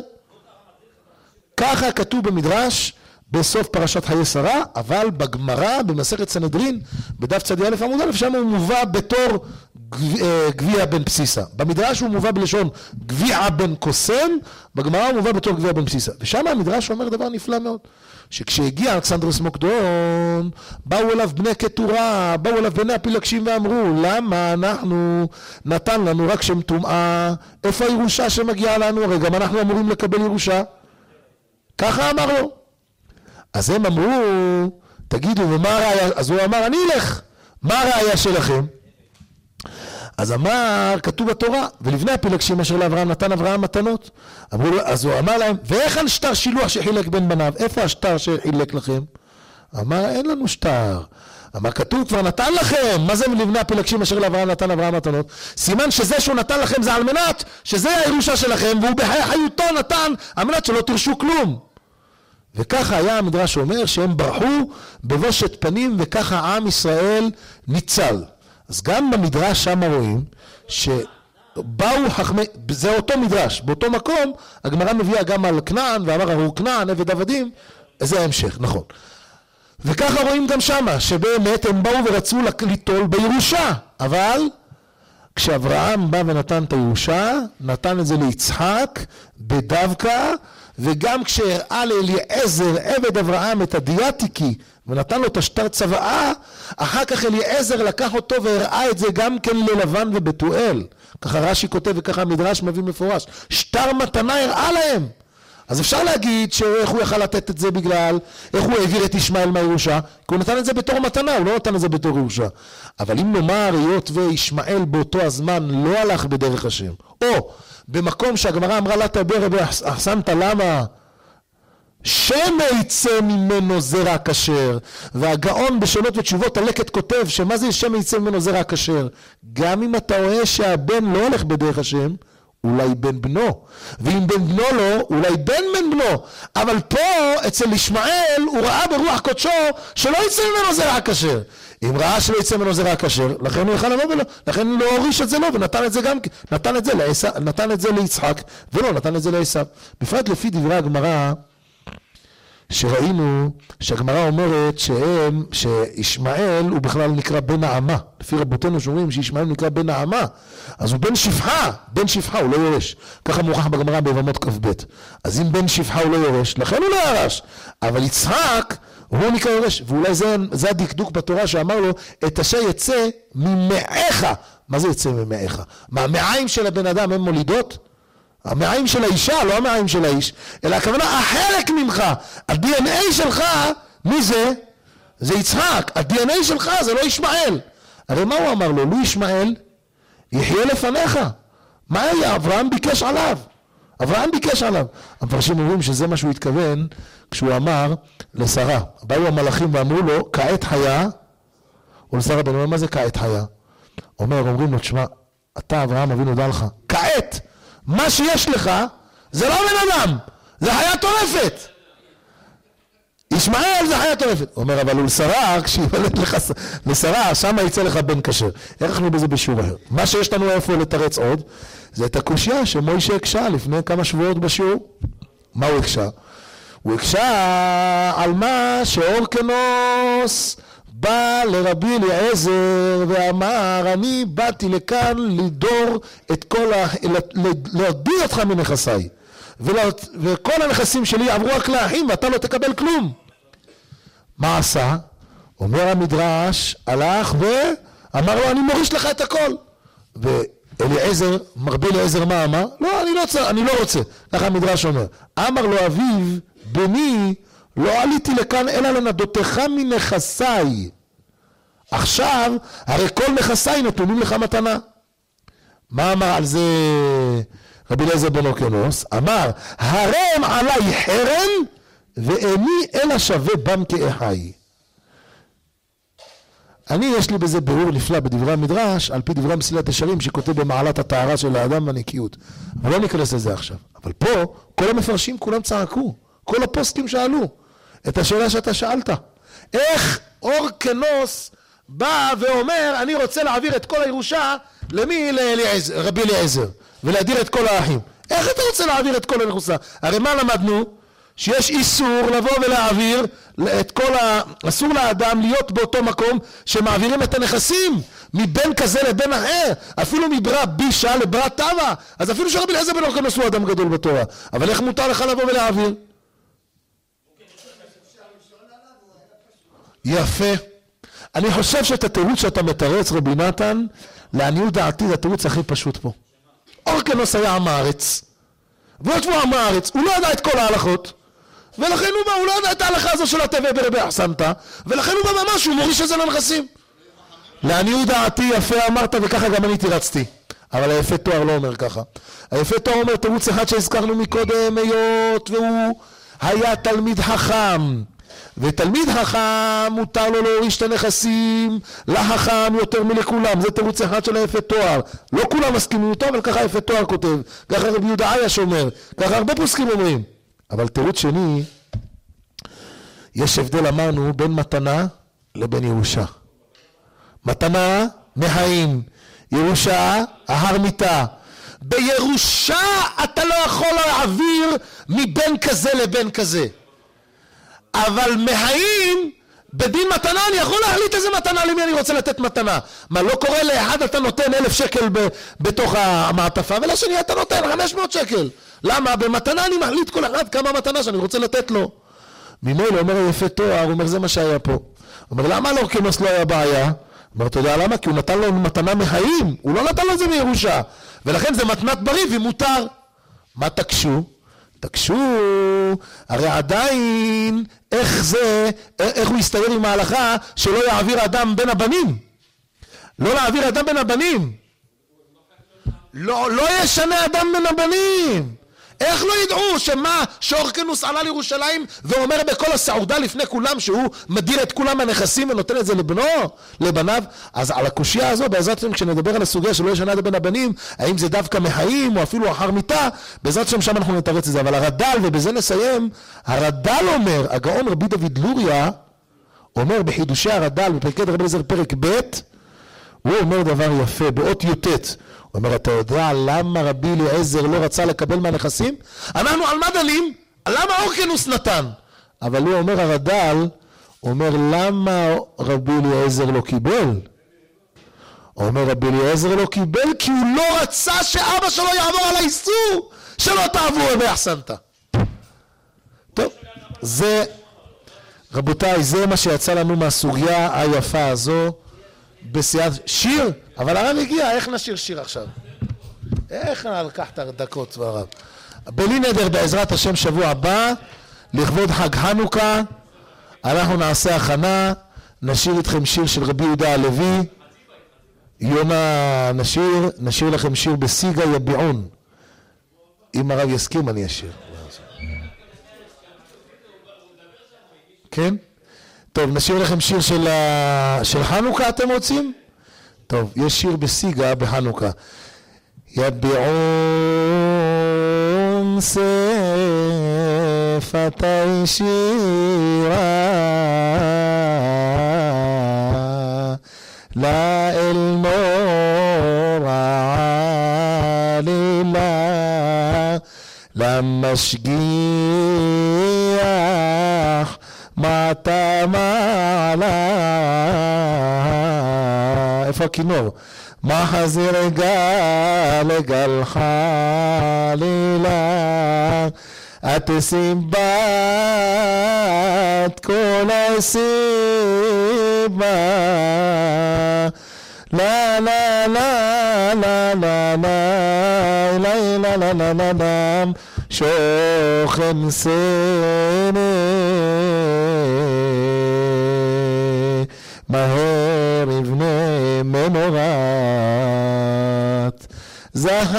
ככה כתוב במדרש, בסוף פרשת חיי שרה, אבל בגמרא, במסכת סנהדרין, בדף צדי א' עמוד א', שם הוא מובא בתור גביע בן בסיסה. במדרש הוא מובא בלשון גביע בן קוסם, בגמרא הוא מובא בתור גביע בן בסיסה. ושם המדרש אומר דבר נפלא מאוד, שכשהגיע אלכסנדרוס מוקדון, באו אליו בני קטורה, באו אליו בני הפילגשים ואמרו, למה אנחנו נתן לנו רק שם טומאה, איפה הירושה שמגיעה לנו? הרי גם אנחנו אמורים לקבל ירושה. ככה אמר לו. אז הם אמרו, תגידו, ומה הראיה? אז הוא אמר, אני אלך. מה הראיה שלכם? אז אמר, כתוב בתורה, ולבני הפילגשים אשר לאברהם נתן אברהם מתנות. אמרו לו, אז הוא אמר להם, ואיך על שטר שילוח שחילק בין בניו? איפה השטר שחילק לכם? אמר, אין לנו שטר. אמר, כתוב, כבר נתן לכם. מה זה לבני הפילגשים אשר לאברהם נתן אברהם מתנות? סימן שזה שהוא נתן לכם זה על מנת שזה הירושה שלכם, והוא בחיותו נתן על מנת שלא תרשו כלום. וככה היה המדרש אומר שהם ברחו בבושת פנים, וככה עם ישראל ניצל. אז גם במדרש שם רואים שבאו חכמי, זה אותו מדרש, באותו מקום הגמרא מביאה גם על כנען, ואמר ארור כנען עבד עבדים, זה ההמשך, נכון. וככה רואים גם שמה, שבאמת הם באו ורצו ליטול בירושה, אבל כשאברהם בא ונתן את הירושה, נתן את זה ליצחק בדווקא, וגם כשהראה לאליעזר עבד אברהם את הדיאטיקי ונתן לו את השטר צוואה, אחר כך אליעזר לקח אותו והראה את זה גם כן ללבן ובתואל. ככה רש"י כותב וככה המדרש מביא מפורש, שטר מתנה הראה להם. אז אפשר להגיד שאיך הוא יכל לתת את זה בגלל, איך הוא העביר את ישמעאל מהירושה, כי הוא נתן את זה בתור מתנה, הוא לא נתן את זה בתור ירושה. אבל אם נאמר היות וישמעאל באותו הזמן לא הלך בדרך השם, או במקום שהגמרא אמרה לה תבר באחסנת למה שמא יצא ממנו זרע כשר, והגאון בשאלות ותשובות הלקט כותב שמה זה שמא יצא ממנו זרע כשר? גם אם אתה רואה שהבן לא הולך בדרך השם, אולי בן בנו, ואם בן בנו לא, אולי בן בנו, אבל פה אצל ישמעאל הוא ראה ברוח קודשו שלא יצא ממנו זרע כשר. אם ראה שלא יצא ממנו זרע כשר, לכן הוא יכל לבוא ולא, לכן לא הוריש את זה לו, ונתן את זה גם, נתן את זה ליצחק, ולא נתן את זה לעשיו. בפרט לפי דברי הגמרא, שראינו שהגמרא אומרת שישמעאל הוא בכלל נקרא בן נעמה. לפי רבותינו שאומרים שישמעאל נקרא בן נעמה, אז הוא בן שפחה, הוא לא יורש. ככה מוכח בגמרא ביבמות כ"ב. אז אם בן שפחה הוא לא יורש, לכן הוא לא ירש. אבל יצחק הוא נקרא יורש, ואולי זה הדקדוק בתורה שאמר לו, את אשר יצא ממעיך. מה זה יצא ממעיך? מהמעיים של הבן אדם הם מולידות? המעיים של האישה, לא המעיים של האיש, אלא הכוונה החלק ממך, ה-DNA שלך, מי זה? זה יצחק, ה-DNA שלך זה לא ישמעאל. הרי מה הוא אמר לו? לו ישמעאל יחיה לפניך. מה היה? אברהם ביקש עליו. המפרשים אומרים שזה מה שהוא התכוון כשהוא אמר לשרה. באו המלאכים ואמרו לו, כעת חיה, ולשרה בן אומר, מה זה כעת חיה? אומרים לו, תשמע, אתה אברהם אבינו דע לך, כעת, מה שיש לך זה לא בן אדם, זה חיה טורפת. ישמעאל זה חיה טורפת. אומר, אבל הוא לשרה, כשיוולד לך לשרה, שם יצא לך בן כשר. ערכנו בזה בשיעור אחר. מה שיש לנו איפה לתרץ עוד, זה את הקושיה שמוישה הקשה לפני כמה שבועות בשיעור. מה הוא הקשה? הוא הקשה על מה שאורקנוס בא לרבי אליעזר ואמר, אני באתי לכאן לדור את כל להדיר אותך מנכסיי, וכל הנכסים שלי עברו רק לאחים ואתה לא תקבל כלום. מה עשה? אומר המדרש, הלך ואמר לו, אני מוריש לך את הכל. ואליעזר, רבי אליעזר מה אמר? לא, אני לא רוצה. ככה המדרש אומר, אמר לו אביו, בני, לא עליתי לכאן אלא לנדותך מנכסיי. עכשיו, הרי כל נכסיי נתונים לך מתנה. מה אמר על זה רבי אליעזר בן אורקנוס? אמר, הרם עליי חרם ואיני אלא שווה בם כאחי. יש לי בזה בירור נפלא בדברי המדרש, על פי דברי מסילת ישרים שכותב במעלת הטהרה של האדם והנקיות. אבל לא ניכנס לזה עכשיו. אבל פה, כל המפרשים כולם צעקו. כל הפוסקים שאלו את השאלה שאתה שאלת. איך אורקנוס בא ואומר, אני רוצה להעביר את כל הירושה למי? רבי אליעזר, ולהדיר את כל האחים. איך אתה רוצה להעביר את כל הירושה? הרי מה למדנו? שיש איסור לבוא ולהעביר את כל אסור לאדם להיות באותו מקום שמעבירים את הנכסים מבן כזה לבן אחר, אפילו מברא בישה לברא טבע. אז אפילו שרבי אליעזר בן אורקנוס הוא אדם גדול בתורה, אבל איך מותר לך לבוא ולהעביר? יפה. אני חושב שאת התירוץ שאתה מתרץ, רבי נתן, לעניות דעתי זה התירוץ הכי פשוט פה. אורקנוס היה עם הארץ, ועוד הוא עם הארץ, הוא לא ידע את כל ההלכות, ולכן הוא לא ידע את ההלכה הזו של הטבע ברבי אחסנתא, ולכן הוא בא ממש, הוא מוריש את זה לנכסים. לעניות דעתי יפה אמרת, וככה גם אני תירצתי. אבל היפה תואר לא אומר ככה. היפה תואר אומר תירוץ אחד שהזכרנו מקודם, היות והוא היה תלמיד חכם. ותלמיד חכם מותר לו להוריש את הנכסים לחכם יותר מלכולם. זה תירוץ אחד של היפה תואר. לא כולם מסכימים איתו, אבל ככה היפה תואר כותב, ככה רבי יהודה עייש אומר, ככה הרבה פוסקים אומרים. אבל תירוץ שני, יש הבדל אמרנו בין מתנה לבין ירושה. מתנה מהאים, ירושה ההר מיתה. בירושה אתה לא יכול להעביר מבין כזה לבין כזה, אבל מהאים בדין מתנה אני יכול להחליט איזה מתנה למי אני רוצה לתת מתנה. מה, לא קורה לאחד אתה נותן 1,000 שקל בתוך המעטפה, ולשני אתה נותן 500 שקל. למה? במתנה אני מחליט כל אחד כמה מתנה שאני רוצה לתת לו. ממילא אומר יפה תואר, הוא אומר זה מה שהיה פה. הוא אומר למה לאורקנוס לא היה בעיה? הוא אומר אתה יודע למה? כי הוא נתן לו מתנה מהאים, הוא לא נתן לו את זה מירושה, ולכן זה מתנת בריב ומותר. מה תקשו? תקשו, הרי עדיין איך הוא יסתדר עם ההלכה שלא יעביר אדם בין הבנים? לא להעביר אדם בין הבנים, לא ישנה אדם בין הבנים. איך לא ידעו שאורקנוס עלה לירושלים ואומר בכל הסעודה לפני כולם שהוא מדיר את כולם הנכסים ונותן את זה לבניו? אז על הקושיה הזו בעזרת השם כשנדבר על הסוגיה שלא ישנה אדם בין הבנים, האם זה דווקא מהאים או אפילו אחר מיתה, בעזרת השם שם אנחנו נתרץ את זה. אבל הרד"ל, ובזה נסיים, הרד"ל אומר, הגאון רבי דוד לוריה אומר בחידושי הרד"ל בפרקי רבי אליעזר פרק ב', הוא אומר דבר יפה, באות י"ט. הוא אומר, אתה יודע למה רבי אליעזר לא רצה לקבל מהנכסים? אנחנו על מה דנים? למה אורקנוס נתן? אבל הוא אומר הרד"ל, הוא אומר למה רבי אליעזר לא קיבל? הוא אומר רבי אליעזר לא קיבל כי הוא לא רצה שאבא שלו יעבור על האיסור שלא תעבו ימי אחסנתא. טוב, זה, רבותיי, זה מה שיצא לנו מהסוגיה היפה הזו בסייעת שיר, אבל הרב הגיע, איך נשיר שיר עכשיו? איך נלקח את הדקות והרב? בלי נדר בעזרת השם שבוע הבא, לכבוד חג חנוכה, אנחנו נעשה הכנה, נשיר איתכם שיר של רבי יהודה הלוי, יונה נשיר לכם שיר בסיגה יביעון, אם הרב יסכים אני אשיר. כן? טוב, נשאיר לכם שיר של חנוכה, אתם רוצים? טוב, יש שיר בסיגה בחנוכה. יביעון שפתי שירה לאל נור עלילה למשגיח מטה מעלה. איפה הכינור? מחזיר גל גל חלילה התשים בת כל הסיבה לה לה לה לה לה לה לה לה לה לה לה לה שוכן סנה מהר יבנה מנורת זהב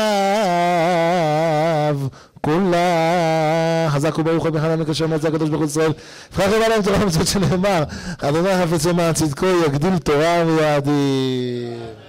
כולה. חזק וברוך הוא בחנן מקשר מעצה הקדוש ברוך הוא ישראל. פרח רבה להם תורה מצוות שנאמר אדוני חפץ למען צדקו יגדיל תורה ויעדים.